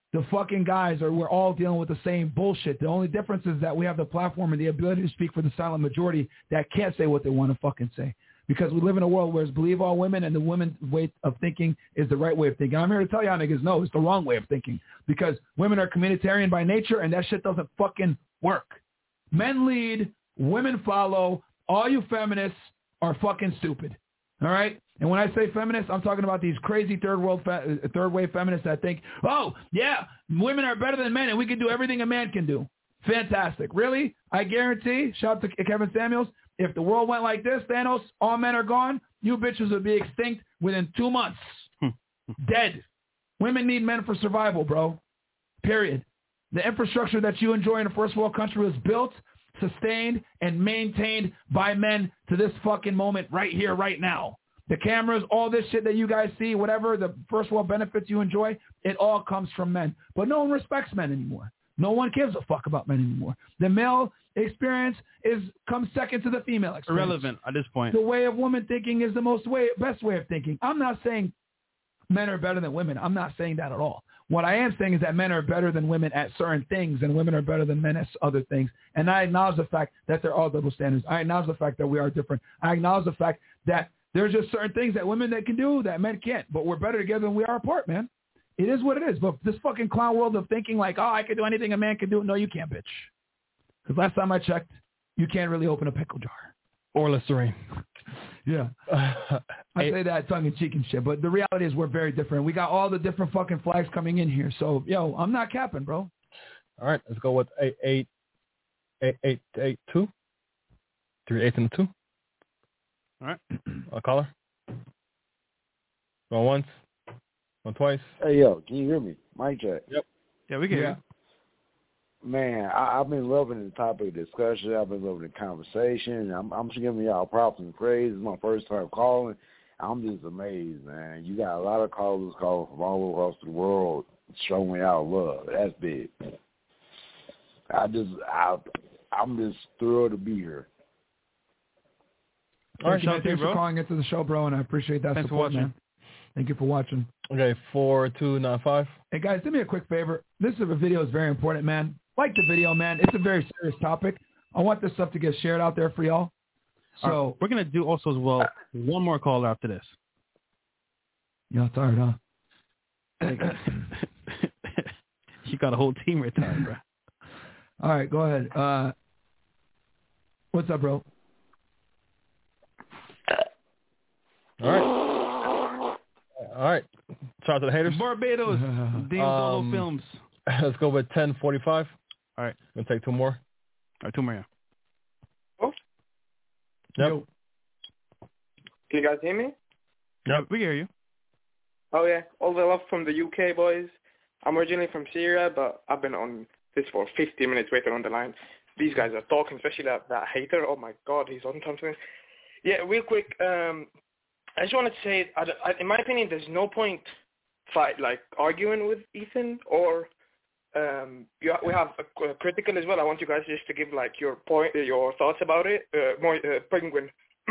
the fucking guys we're all dealing with the same bullshit. The only difference is that we have the platform and the ability to speak for the silent majority that can't say what they want to fucking say. Because we live in a world where it's believe all women and the women's way of thinking is the right way of thinking. I'm here to tell y'all niggas, no, it's the wrong way of thinking. Because women are communitarian by nature and that shit doesn't fucking work. Men lead, women follow. All you feminists are fucking stupid. All right? And when I say feminists, I'm talking about these crazy third wave feminists that think, oh, yeah, women are better than men and we can do everything a man can do. Fantastic. Really? I guarantee, shout out to Kevin Samuels, if the world went like this, Thanos, all men are gone, you bitches would be extinct within 2 months. Dead. Women need men for survival, bro. Period. The infrastructure that you enjoy in a first world country was built, sustained, and maintained by men to this fucking moment right here, right now. The cameras, all this shit that you guys see, whatever, the first world benefits you enjoy, it all comes from men. But no one respects men anymore. No one gives a fuck about men anymore. The male experience comes second to the female experience. Irrelevant at this point. The way of woman thinking is the best way of thinking. I'm not saying men are better than women. I'm not saying that at all. What I am saying is that men are better than women at certain things and women are better than men at other things. And I acknowledge the fact that there are double standards. I acknowledge the fact that we are different. I acknowledge the fact that there's just certain things that women that can do that men can't. But we're better together than we are apart, man. It is what it is. But this fucking clown world of thinking like, oh, I can do anything a man can do. No, you can't, bitch. Because last time I checked, you can't really open a pickle jar. Or Listerine. Yeah. I say that tongue-in-cheek and shit, but the reality is we're very different. We got all the different fucking flags coming in here. So, yo, I'm not capping, bro. All right, let's go with 882. 3 8 and 2. All right. A caller. Going once. Going twice. Hey, yo, can you hear me? Mic check. Yep. Yeah, we can hear you. Man, I've been loving the topic of discussion. I've been loving the conversation. I'm just giving y'all props and praise. It's my first time calling. I'm just amazed, man. You got a lot of callers calling from all across the world showing y'all love. That's big. I'm just thrilled to be here. All right, thanks for calling into the show, bro, and I appreciate that support, man. Thank you for watching. Okay, 4295. Hey, guys, do me a quick favor. This video is very important, man. Like the video, man. It's a very serious topic. I want this stuff to get shared out there for y'all. So we're going to do also as well one more caller after this. Y'all tired, huh? You got a whole team retired, bro. All right, go ahead. What's up, bro? All right. Shout out to the haters. Barbados. Solo Films. Let's go with 1045. All right. We'll take two more. All right, two more, yeah. Oh? Yep. Can you guys hear me? Yep, we hear you. Oh, yeah. All the love from the UK, boys. I'm originally from Syria, but I've been on this for 50 minutes waiting on the line. These guys are talking, especially that hater. Oh, my God, he's on something. Yeah, real quick. I just wanted to say, in my opinion, there's no point arguing with Ethan or we have a critical as well. I want you guys just to give your thoughts about it. Penguin.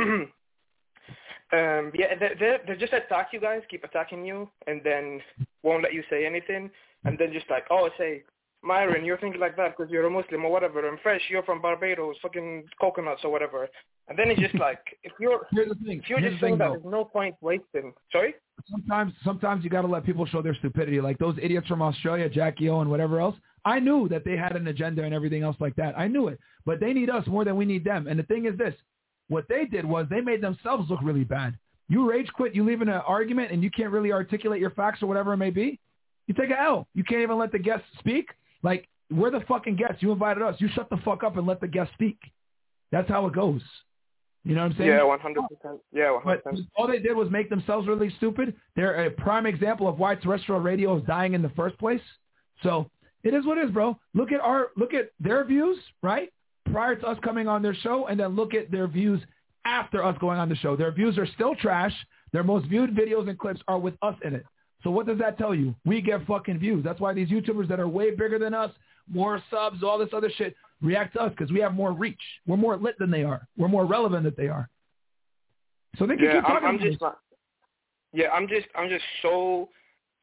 They just attack you guys, keep attacking you, and then won't let you say anything, and then just say, Myron, you're thinking like that because you're a Muslim or whatever, and Fresh, you're from Barbados, fucking coconuts or whatever. And then it's just if you're just saying that, there's no point wasting. Sorry? Sometimes you got to let people show their stupidity. Like those idiots from Australia, Jackie O and whatever else. I knew that they had an agenda and everything else like that. I knew it. But they need us more than we need them. And the thing is this. What they did was they made themselves look really bad. You rage quit, you leave in an argument, and you can't really articulate your facts or whatever it may be. You take an L. You can't even let the guests speak. Like, we're the fucking guests. You invited us. You shut the fuck up and let the guests speak. That's how it goes. You know what I'm saying? Yeah, 100%. Yeah, 100%. But all they did was make themselves really stupid. They're a prime example of why terrestrial radio is dying in the first place. So it is what it is, bro. Look at their views, right? Prior to us coming on their show, and then look at their views after us going on the show. Their views are still trash. Their most viewed videos and clips are with us in it. So what does that tell you? We get fucking views. That's why these YouTubers that are way bigger than us, more subs, all this other shit, react to us because we have more reach. We're more lit than they are. We're more relevant than they are. So they can keep talking. I'm just so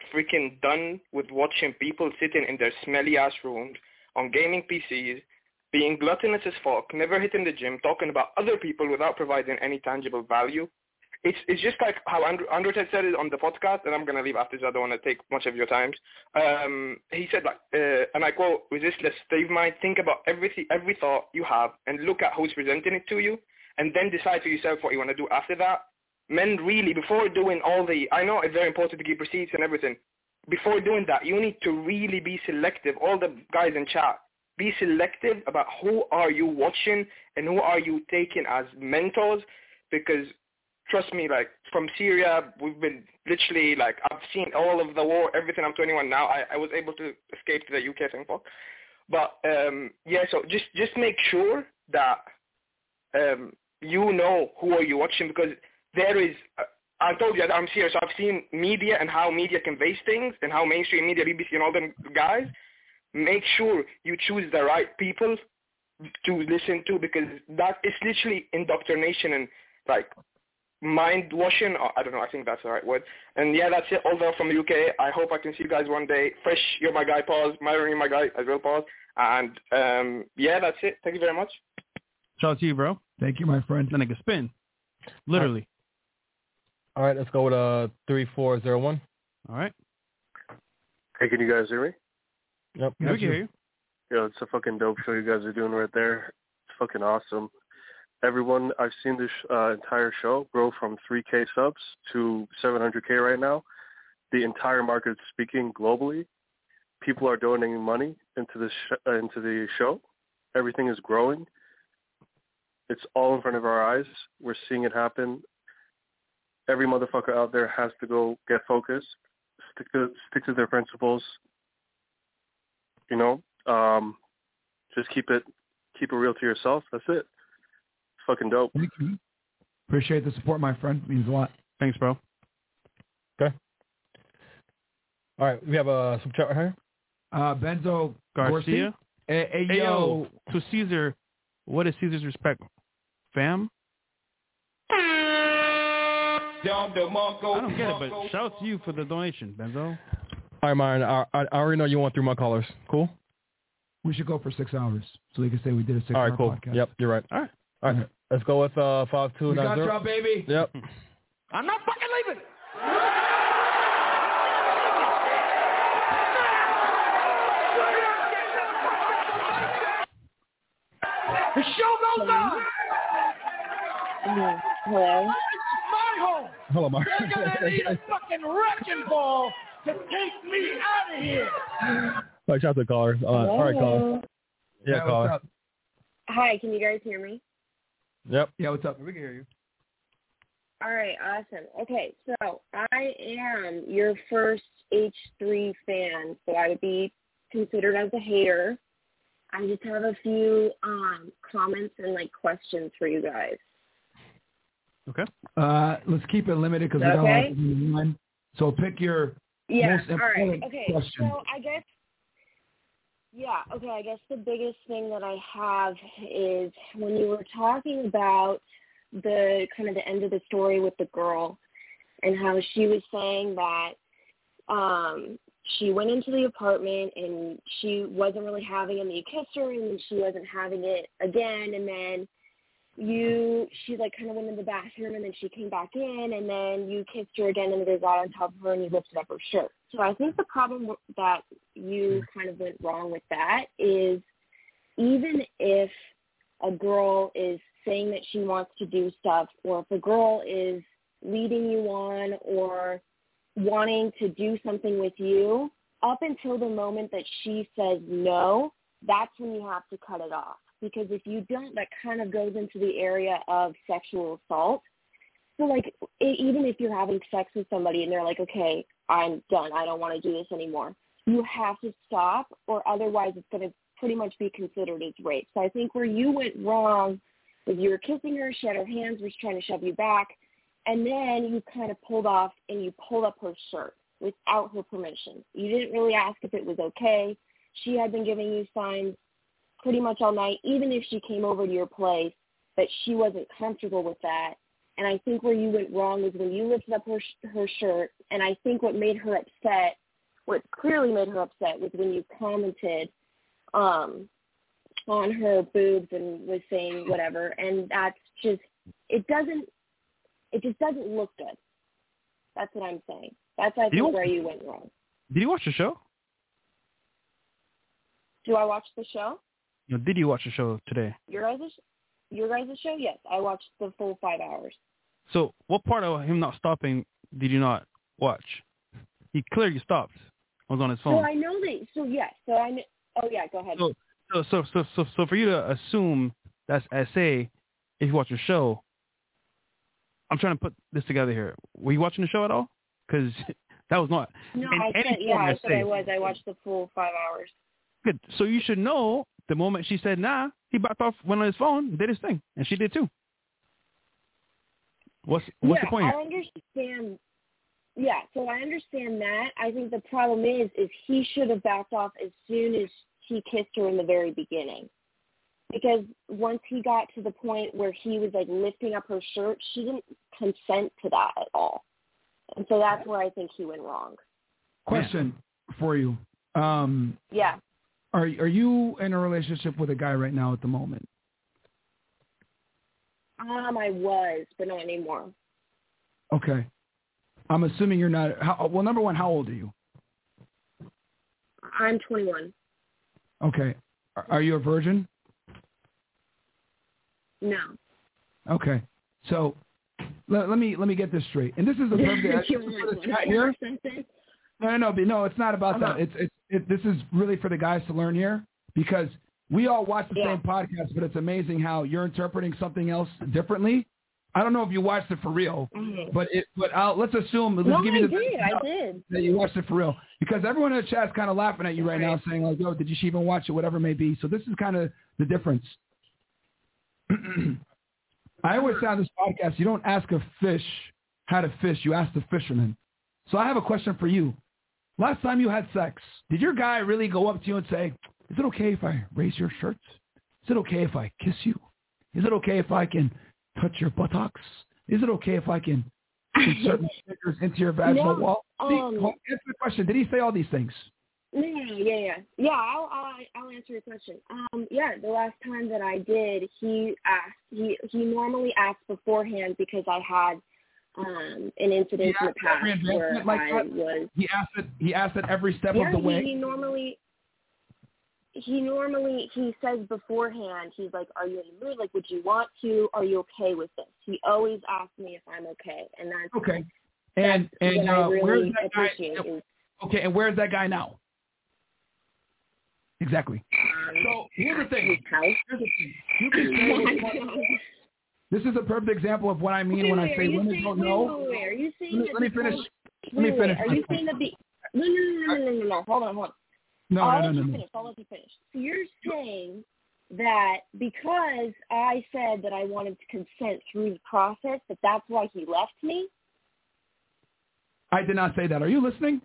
freaking done with watching people sitting in their smelly ass rooms on gaming PCs, being gluttonous as fuck, never hitting the gym, talking about other people without providing any tangible value. It's just like how Andrew had said it on the podcast, and I'm going to leave after this. I don't want to take much of your time. He said, like, and I quote, resistless state of mind, think about every thought you have and look at who's presenting it to you, and then decide for yourself what you want to do after that. Men really, before doing all the, I know it's very important to keep receipts and everything. Before doing that, you need to really be selective. All the guys in chat, be selective about who are you watching and who are you taking as mentors, because trust me, like, from Syria, we've been literally, like, I've seen all of the war, everything. I'm 21 now. I was able to escape to the UK, thank fuck. But, yeah, so just make sure that you know who are you watching, because there is, I told you that I'm serious. I've seen media and how media conveys things and how mainstream media, BBC and all them guys, make sure you choose the right people to listen to, because that is literally indoctrination and, like, mind washing. I don't know, I think that's the right word. And yeah, that's it. All the from the UK. I hope I can see you guys one day. Fresh, you're my guy, pause. Myron, you're my guy as well, pause. And yeah, that's it. Thank you very much. Shout out to you, bro. Thank you, my friend. That nigga spin. Literally. All right, let's go with 3401. All right. Hey, can you guys hear me? Yep. Yeah, we can hear you. Yo, it's a fucking dope show you guys are doing right there. It's fucking awesome. Everyone, I've seen this entire show grow from 3K subs to 700K right now. The entire market is speaking globally. People are donating money into the show. Everything is growing. It's all in front of our eyes. We're seeing it happen. Every motherfucker out there has to go get focused, stick to their principles. You know, just keep it real to yourself. That's it. It's fucking dope. Thank you. Appreciate the support, my friend. It means a lot. Thanks, bro. Okay. All right, we have some chat right here. Benzo Garcia. Hey, yo, to Caesar, what is Caesar's respect? Fam? I don't get it, but shout out to you for the donation, Benzo. All right, Myron, I already know you want 3 more callers. Cool? We should go for 6 hours so they can say we did a 6-hour All right, cool. podcast. Yep, you're right. All right. All right, let's go with 5290. We got y'all, baby. Yep. I'm not fucking leaving. The show goes on. Hello. This is my home. Hello, Mark. They're gonna need a fucking wrecking ball to take me out of here. All right, shout out to the caller. All right, caller. Yeah, caller. What's up? Hi, can you guys hear me? Yep. Yeah, what's up? We can hear you. All right, awesome. Okay, so I am your first H3 fan, so I would be considered as a hater. I just have a few comments and questions for you guys. Okay. Let's keep it limited because we got a lot of people in line. So pick your most important question. So I guess, I guess the biggest thing that I have is when you were talking about the kind of the end of the story with the girl and how she was saying that she went into the apartment and she wasn't really having it, and you kissed her and then she wasn't having it again, and then she kind of went in the bathroom and then she came back in and then you kissed her again and they got on top of her and you lifted up her shirt. So I think the problem that you kind of went wrong with that is even if a girl is saying that she wants to do stuff, or if a girl is leading you on or wanting to do something with you, up until the moment that she says no, that's when you have to cut it off. Because if you don't, that kind of goes into the area of sexual assault. So, even if you're having sex with somebody and they're like, okay, I'm done, I don't want to do this anymore, you have to stop, or otherwise it's going to pretty much be considered as rape. So I think where you went wrong was you were kissing her, she had her hands, was trying to shove you back, and then you kind of pulled off and you pulled up her shirt without her permission. You didn't really ask if it was okay. She had been giving you signs pretty much all night, even if she came over to your place, that she wasn't comfortable with that. And I think where you went wrong was when you lifted up her shirt. And I think what made her upset, what clearly made her upset, was when you commented on her boobs and was saying whatever. And that's just, it just doesn't look good. That's what I'm saying. That's, I think, where you went wrong. Did you watch the show? Do I watch the show? No, did you watch the show today? Your guys' show? Yes, I watched the full 5 hours. So what part of him not stopping did you not watch? He clearly stopped. I was on his phone. So I know that. So yes. So I know. Oh yeah. Go ahead. So for you to assume that's SA, if you watch the show, I'm trying to put this together here. Were you watching the show at all? Because that was not. No, I said I was. I watched the full 5 hours. Good. So you should know the moment she said nah, he backed off, went on his phone, did his thing, and she did too. What's the point? I understand. Yeah, so I understand that. I think the problem is he should have backed off as soon as he kissed her in the very beginning. Because once he got to the point where he was like lifting up her shirt, she didn't consent to that at all. And so that's where I think he went wrong. Question for you. Yeah. Are you in a relationship with a guy right now at the moment? I was, but not anymore. Okay. I'm assuming you're not. Well, number one, how old are you? I'm 21. Okay. Are you a virgin? No. Okay. So let me get this straight. And this is the perfect here. No, it's not about that. This is really for the guys to learn here, because we all watch the same podcast, but it's amazing how you're interpreting something else differently. I don't know if you watched it for real, but let's assume. I did. That you watched it for real, because everyone in the chat's kind of laughing at you right now, saying like, "Yo, did you even watch it?" Whatever it may be. So this is kind of the difference. I always say on this podcast, you don't ask a fish how to fish; you ask the fisherman. So I have a question for you. Last time you had sex, did your guy really go up to you and say, "Is it okay if I raise your shirt? Is it okay if I kiss you? Is it okay if I can touch your buttocks? Is it okay if I can insert my fingers into your vaginal wall?" Answer the question. Did he say all these things? Yeah. I'll answer your question. The last time that I did, he asked. He normally asked beforehand because I had an incident in the past where I was. He asked it every step of the way. He says beforehand, he's like, "Are you in the mood? Like, would you want to? Are you okay with this?" He always asks me if I'm okay, and that's okay. And really where's that guy? Okay, and where's that guy now? Exactly. So here's the thing. You can say this is a perfect example of what I mean when I say women don't know. Are you saying Let me finish. Are you saying that No. Hold on. No. I'll let you finish. So you're saying that because I said that I wanted to consent through the process, that's why he left me? I did not say that. Are you listening?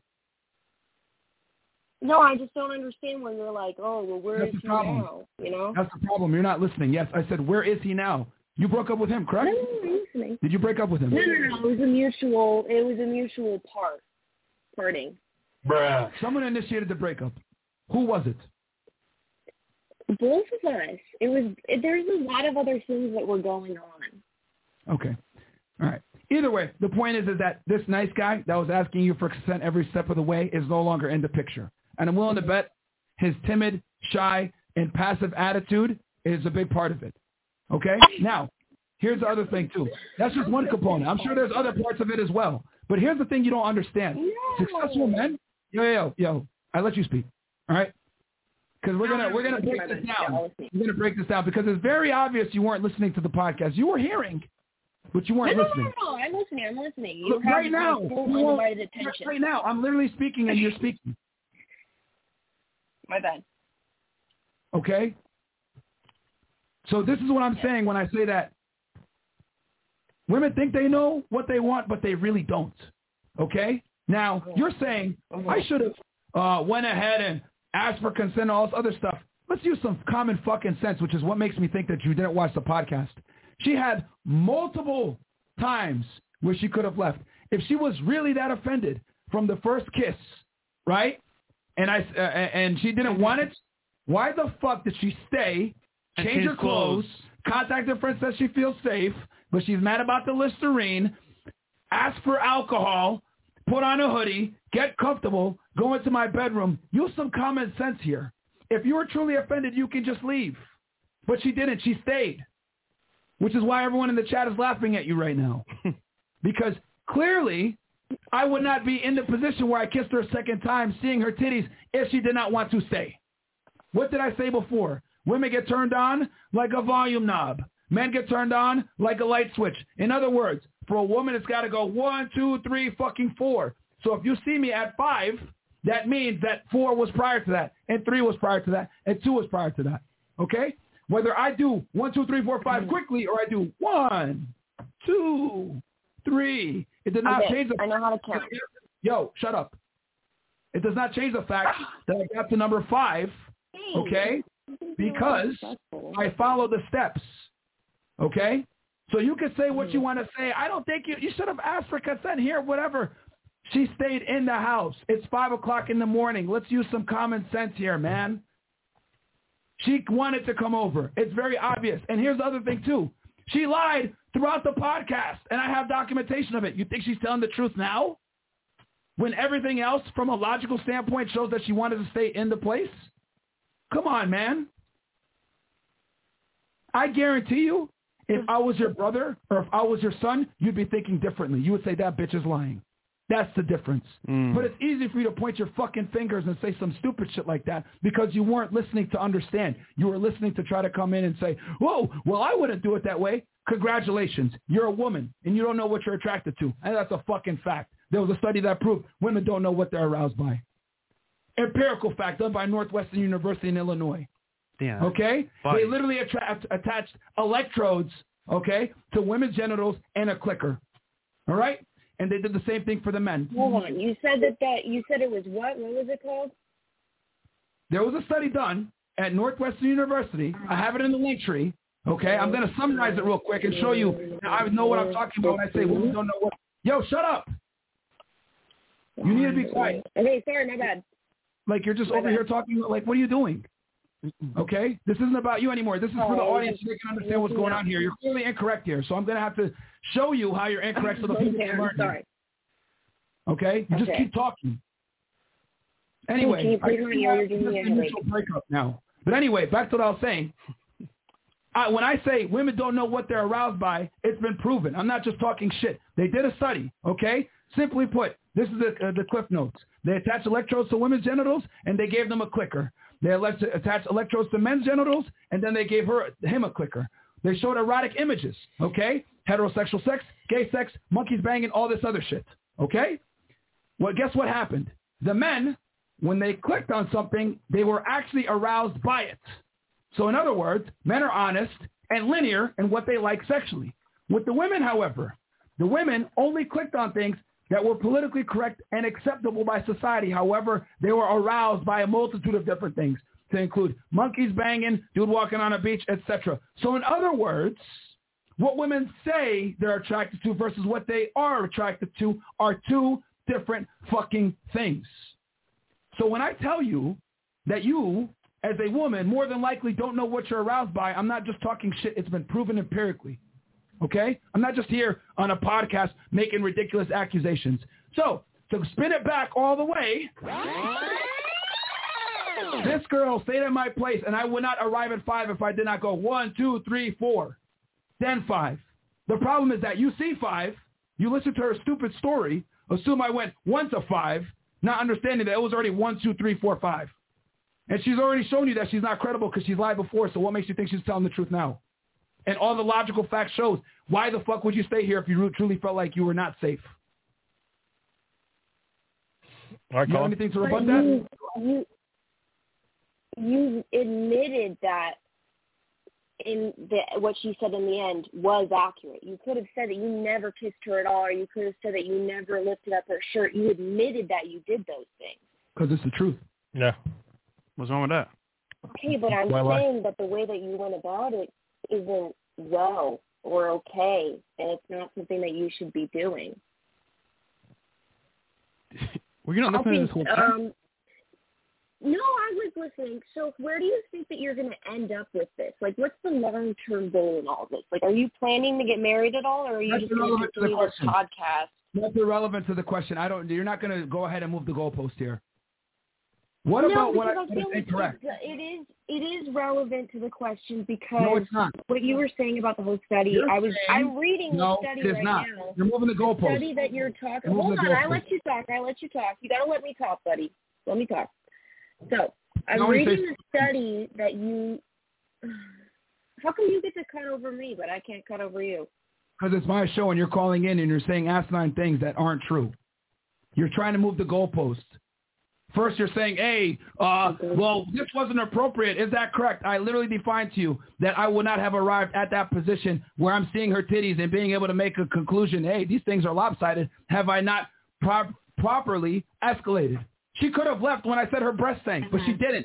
No, I just don't understand when you're like, "Oh, well, where is he now?" You know? That's the problem. You're not listening. Yes, I said, "Where is he now?" You broke up with him, correct? No, I'm listening. Did you break up with him? No. It was a mutual parting. Bruh. Someone initiated the breakup. Who was it? Both of us. There's a lot of other things that were going on. Okay. All right. Either way, the point is that this nice guy that was asking you for consent every step of the way is no longer in the picture. And I'm willing to bet his timid, shy, and passive attitude is a big part of it. Okay? Now, here's the other thing, too. That's just one component. I'm sure there's other parts of it as well. But here's the thing you don't understand. No. Successful men, yo, I let you speak. All right? Because we're gonna break this down. We're gonna break this down because it's very obvious you weren't listening to the podcast. You were hearing, but you weren't listening. No, I'm listening. Look, right now, attention. Right now, I'm literally speaking and you're speaking. My bad. Okay? So this is what I'm saying when I say that women think they know what they want, but they really don't. Okay? Now, you're saying I should have went ahead and asked for consent and all this other stuff. Let's use some common fucking sense, which is what makes me think that you didn't watch the podcast. She had multiple times where she could have left. If she was really that offended from the first kiss, right, and she didn't want it, why the fuck did she stay, change her clothes, contact her friend, says she feels safe, but she's mad about the Listerine, ask for alcohol, put on a hoodie, get comfortable, go into my bedroom. Use some common sense here. If you were truly offended, you can just leave. But she didn't. She stayed, which is why everyone in the chat is laughing at you right now. Because clearly I would not be in the position where I kissed her a second time seeing her titties if she did not want to stay. What did I say before? Women get turned on like a volume knob. Men get turned on like a light switch. In other words, for a woman, it's got to go 1, 2, 3, fucking 4. So if you see me at 5, that means that 4 was prior to that, and 3 was prior to that, and 2 was prior to that. Okay? Whether I do 1, 2, 3, 4, 5 quickly, or I do 1, 2, 3, it does not change the fact. I know how to count. Yo, shut up. It does not change the fact that I got to number 5. Okay? Because I follow the steps. Okay? So you can say what you want to say. I don't think you should have asked for consent here, whatever. She stayed in the house. It's 5 o'clock in the morning. Let's use some common sense here, man. She wanted to come over. It's very obvious. And here's the other thing, too. She lied throughout the podcast, and I have documentation of it. You think she's telling the truth now? When everything else, from a logical standpoint, shows that she wanted to stay in the place? Come on, man. I guarantee you, if I was your brother or if I was your son, you'd be thinking differently. You would say, that bitch is lying. That's the difference. But it's easy for you to point your fucking fingers and say some stupid shit like that because you weren't listening to understand. You were listening to try to come in and say, whoa, well, I wouldn't do it that way. Congratulations. You're a woman, and you don't know what you're attracted to. And that's a fucking fact. There was a study that proved women don't know what they're aroused by. Empirical fact done by Northwestern University in Illinois. Damn. Okay? They literally attached electrodes, okay, to women's genitals and a clicker. All right? And they did the same thing for the men. Hold on. You said you said it was what? What was it called? There was a study done at Northwestern University. I have it in the link tree. Okay? I'm going to summarize it real quick and show you. I know what I'm talking about when I say women don't know what. Yo, shut up. You need to be quiet. Okay, sorry, my bad. Like you're just over here talking, like, what are you doing? Okay? This isn't about you anymore. This is for the audience so they can understand what's going on here. You're clearly incorrect here, so I'm going to have to show you how you're incorrect so the people can learn. Sorry. Okay? You just keep talking. Anyway, I initial breakup now. But anyway, back to what I was saying. When I say women don't know what they're aroused by, it's been proven. I'm not just talking shit. They did a study, okay? Simply put, this is the Cliff Notes. They attached electrodes to women's genitals, and they gave them a clicker. They attached electrodes to men's genitals, and then they gave him a clicker. They showed erotic images, okay? Heterosexual sex, gay sex, monkeys banging, all this other shit, okay? Well, guess what happened? The men, when they clicked on something, they were actually aroused by it. So in other words, men are honest and linear in what they like sexually. With the women, however, the women only clicked on things that were politically correct and acceptable by society. However, they were aroused by a multitude of different things, to include monkeys banging, dude walking on a beach, etc. So in other words, what women say they're attracted to versus what they are attracted to are two different fucking things. So when I tell you that you, as a woman, more than likely don't know what you're aroused by, I'm not just talking shit. It's been proven empirically. Okay? I'm not just here on a podcast making ridiculous accusations. So, to spin it back all the way, this girl stayed at my place, and I would not arrive at 5 if I did not go 1, 2, 3, 4, then 5. The problem is that you see 5, you listen to her stupid story, assume I went 1 to 5, not understanding that it was already 1, 2, 3, 4, 5. And she's already shown you that she's not credible because she's lied before, so what makes you think she's telling the truth now? And all the logical facts shows, why the fuck would you stay here if you truly felt like you were not safe? All right, you have anything to rebut that? You admitted that what she said in the end was accurate. You could have said that you never kissed her at all, or you could have said that you never lifted up her shirt. You admitted that you did those things. Because it's the truth. Yeah. What's wrong with that? Okay, but I'm saying that the way that you went about it isn't well. or okay, and it's not something that you should be doing. Were you not listening to this whole time? No, I was listening. So where do you think that you're going to end up with this? Like, what's the long-term goal in all this? Like, are you planning to get married at all, or are you just going to continue this podcast? That's irrelevant to the question. You're not going to go ahead and move the goalpost here. What about what is incorrect? It is relevant to the question because no, it's not. What you were saying about the whole study. I'm reading the study right now. You're moving the goalpost. The study that you're talking. Hold on, I let you talk. You got to let me talk, buddy. Let me talk. So I'm reading the study that you. How come you get to cut over me, but I can't cut over you? Because it's my show, and you're calling in, and you're saying asinine things that aren't true. You're trying to move the goalpost. First, you're saying, hey, well, this wasn't appropriate. Is that correct? I literally defined to you that I would not have arrived at that position where I'm seeing her titties and being able to make a conclusion, hey, these things are lopsided. Have I not properly escalated? She could have left when I said her breast sank, but she didn't.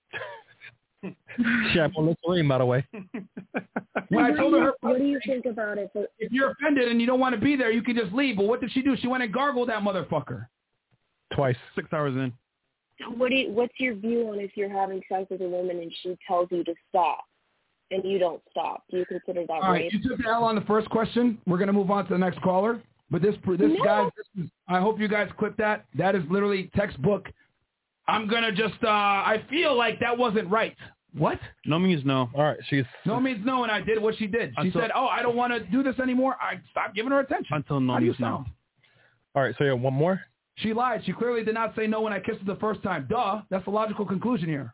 She had one Listerine, by the way. When I told her, what do you think about it? If you're offended and you don't want to be there, you can just leave. But what did she do? She went and gargled that motherfucker. Twice. 6 hours in. What's your view on if you're having sex with a woman and she tells you to stop and you don't stop? Do you consider that rape? All right, you took the L on the first question. We're going to move on to the next caller. But this guy, I hope you guys clip that. That is literally textbook. I'm going to just, I feel like that wasn't right. What? No means no. All right, no means no, and I did what she did. She said, I don't want to do this anymore. I stopped giving her attention. Until no means no. All right, so you have one more? She lied. She clearly did not say no when I kissed her the first time. Duh. That's the logical conclusion here.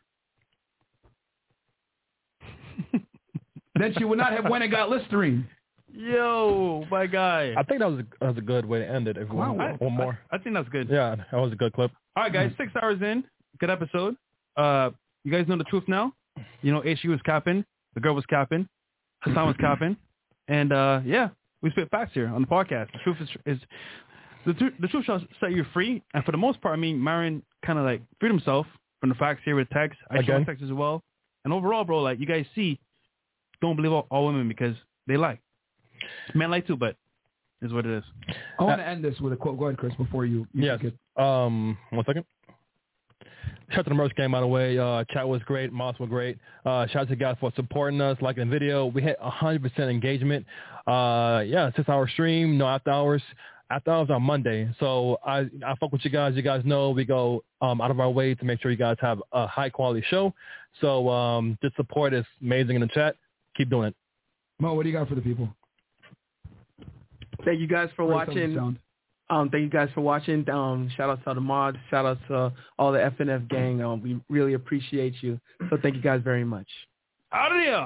Then she would not have went and got Listerine. Yo, my guy. I think that was a good way to end it. If we want one more. I think that's good. Yeah, that was a good clip. All right, guys, 6 hours in. Good episode. You guys know the truth now. You know, HU was capping. The girl was capping. Hassan was capping. And, yeah, we spit facts here on the podcast. The truth is the truth shall set you free. And for the most part, I mean, Myron kind of like freed himself from the facts here with text. I showed text as well. And overall, bro, like you guys see, don't believe all women because they lie. Men lie too, but is what it is. I want to end this with a quote. Go ahead, Chris, before you yes. Get... 1 second. Shout out to the merch game, by the way. Chat was great. Moss was great. Shout out to you guys for supporting us, liking the video. We hit 100% engagement. 6-hour stream, no after hours. After hours on Monday. So I fuck with you guys. You guys know we go out of our way to make sure you guys have a high-quality show. So this support is amazing in the chat. Keep doing it. Mo, what do you got for the people? Thank you guys for watching. Thank you guys for watching. Shout out to the mods. Shout out to all the FNF gang. We really appreciate you. So thank you guys very much. Arriba.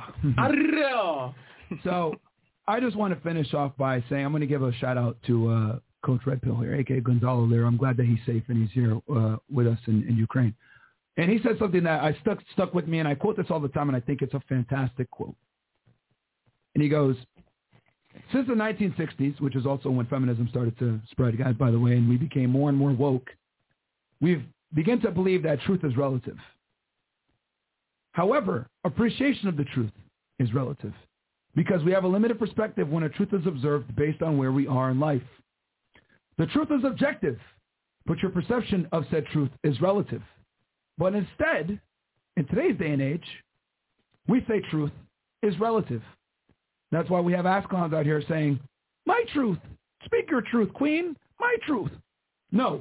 So I just want to finish off by saying I'm going to give a shout out to Coach Red Pill here, a.k.a. Gonzalo Lira. I'm glad that he's safe and he's here with us in Ukraine. And he said something that stuck with me, and I quote this all the time, and I think it's a fantastic quote. And he goes, since the 1960s, which is also when feminism started to spread, guys, by the way, and we became more and more woke, we've begun to believe that truth is relative. However, appreciation of the truth is relative because we have a limited perspective when a truth is observed based on where we are in life. The truth is objective, but your perception of said truth is relative. But instead, in today's day and age, we say truth is relative. That's why we have Ascalons out here saying, my truth, speak your truth, queen, my truth. No.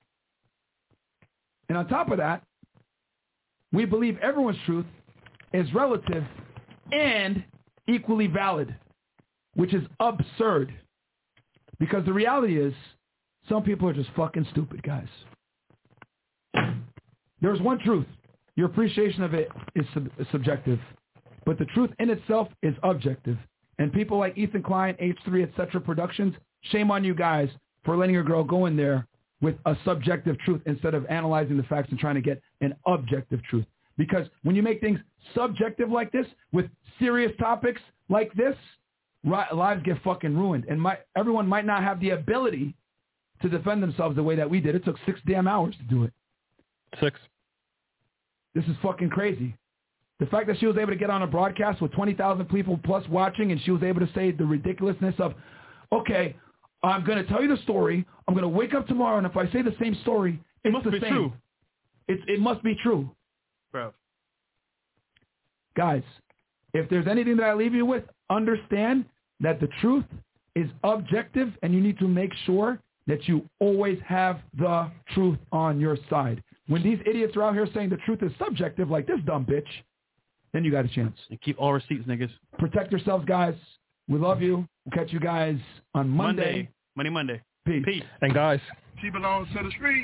And on top of that, we believe everyone's truth is relative and equally valid, which is absurd. Because the reality is, some people are just fucking stupid, guys. There's one truth. Your appreciation of it is subjective. But the truth in itself is objective. And people like Ethan Klein, H3, etc. Productions, shame on you guys for letting your girl go in there with a subjective truth instead of analyzing the facts and trying to get an objective truth. Because when you make things subjective like this, with serious topics like this, lives get fucking ruined. And everyone might not have the ability to defend themselves the way that we did. It took 6 damn hours to do it. 6. This is fucking crazy. The fact that she was able to get on a broadcast with 20,000 people plus watching, and she was able to say the ridiculousness of, okay, I'm going to tell you the story. I'm going to wake up tomorrow, and if I say the same story, it must be true. It must be true. Bro. Guys, if there's anything that I leave you with, understand that the truth is objective, and you need to make sure that you always have the truth on your side. When these idiots are out here saying the truth is subjective, like this dumb bitch, then you got a chance. And keep all receipts, niggas. Protect yourselves, guys. We love you. We'll catch you guys on Monday. Monday. Peace. And guys. She belongs to the street.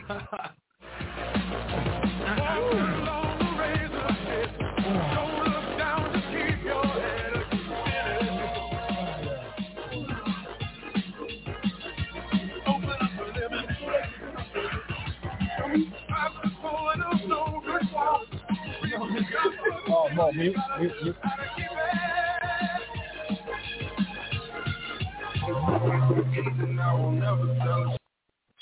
Oh, no, mute. I will never tell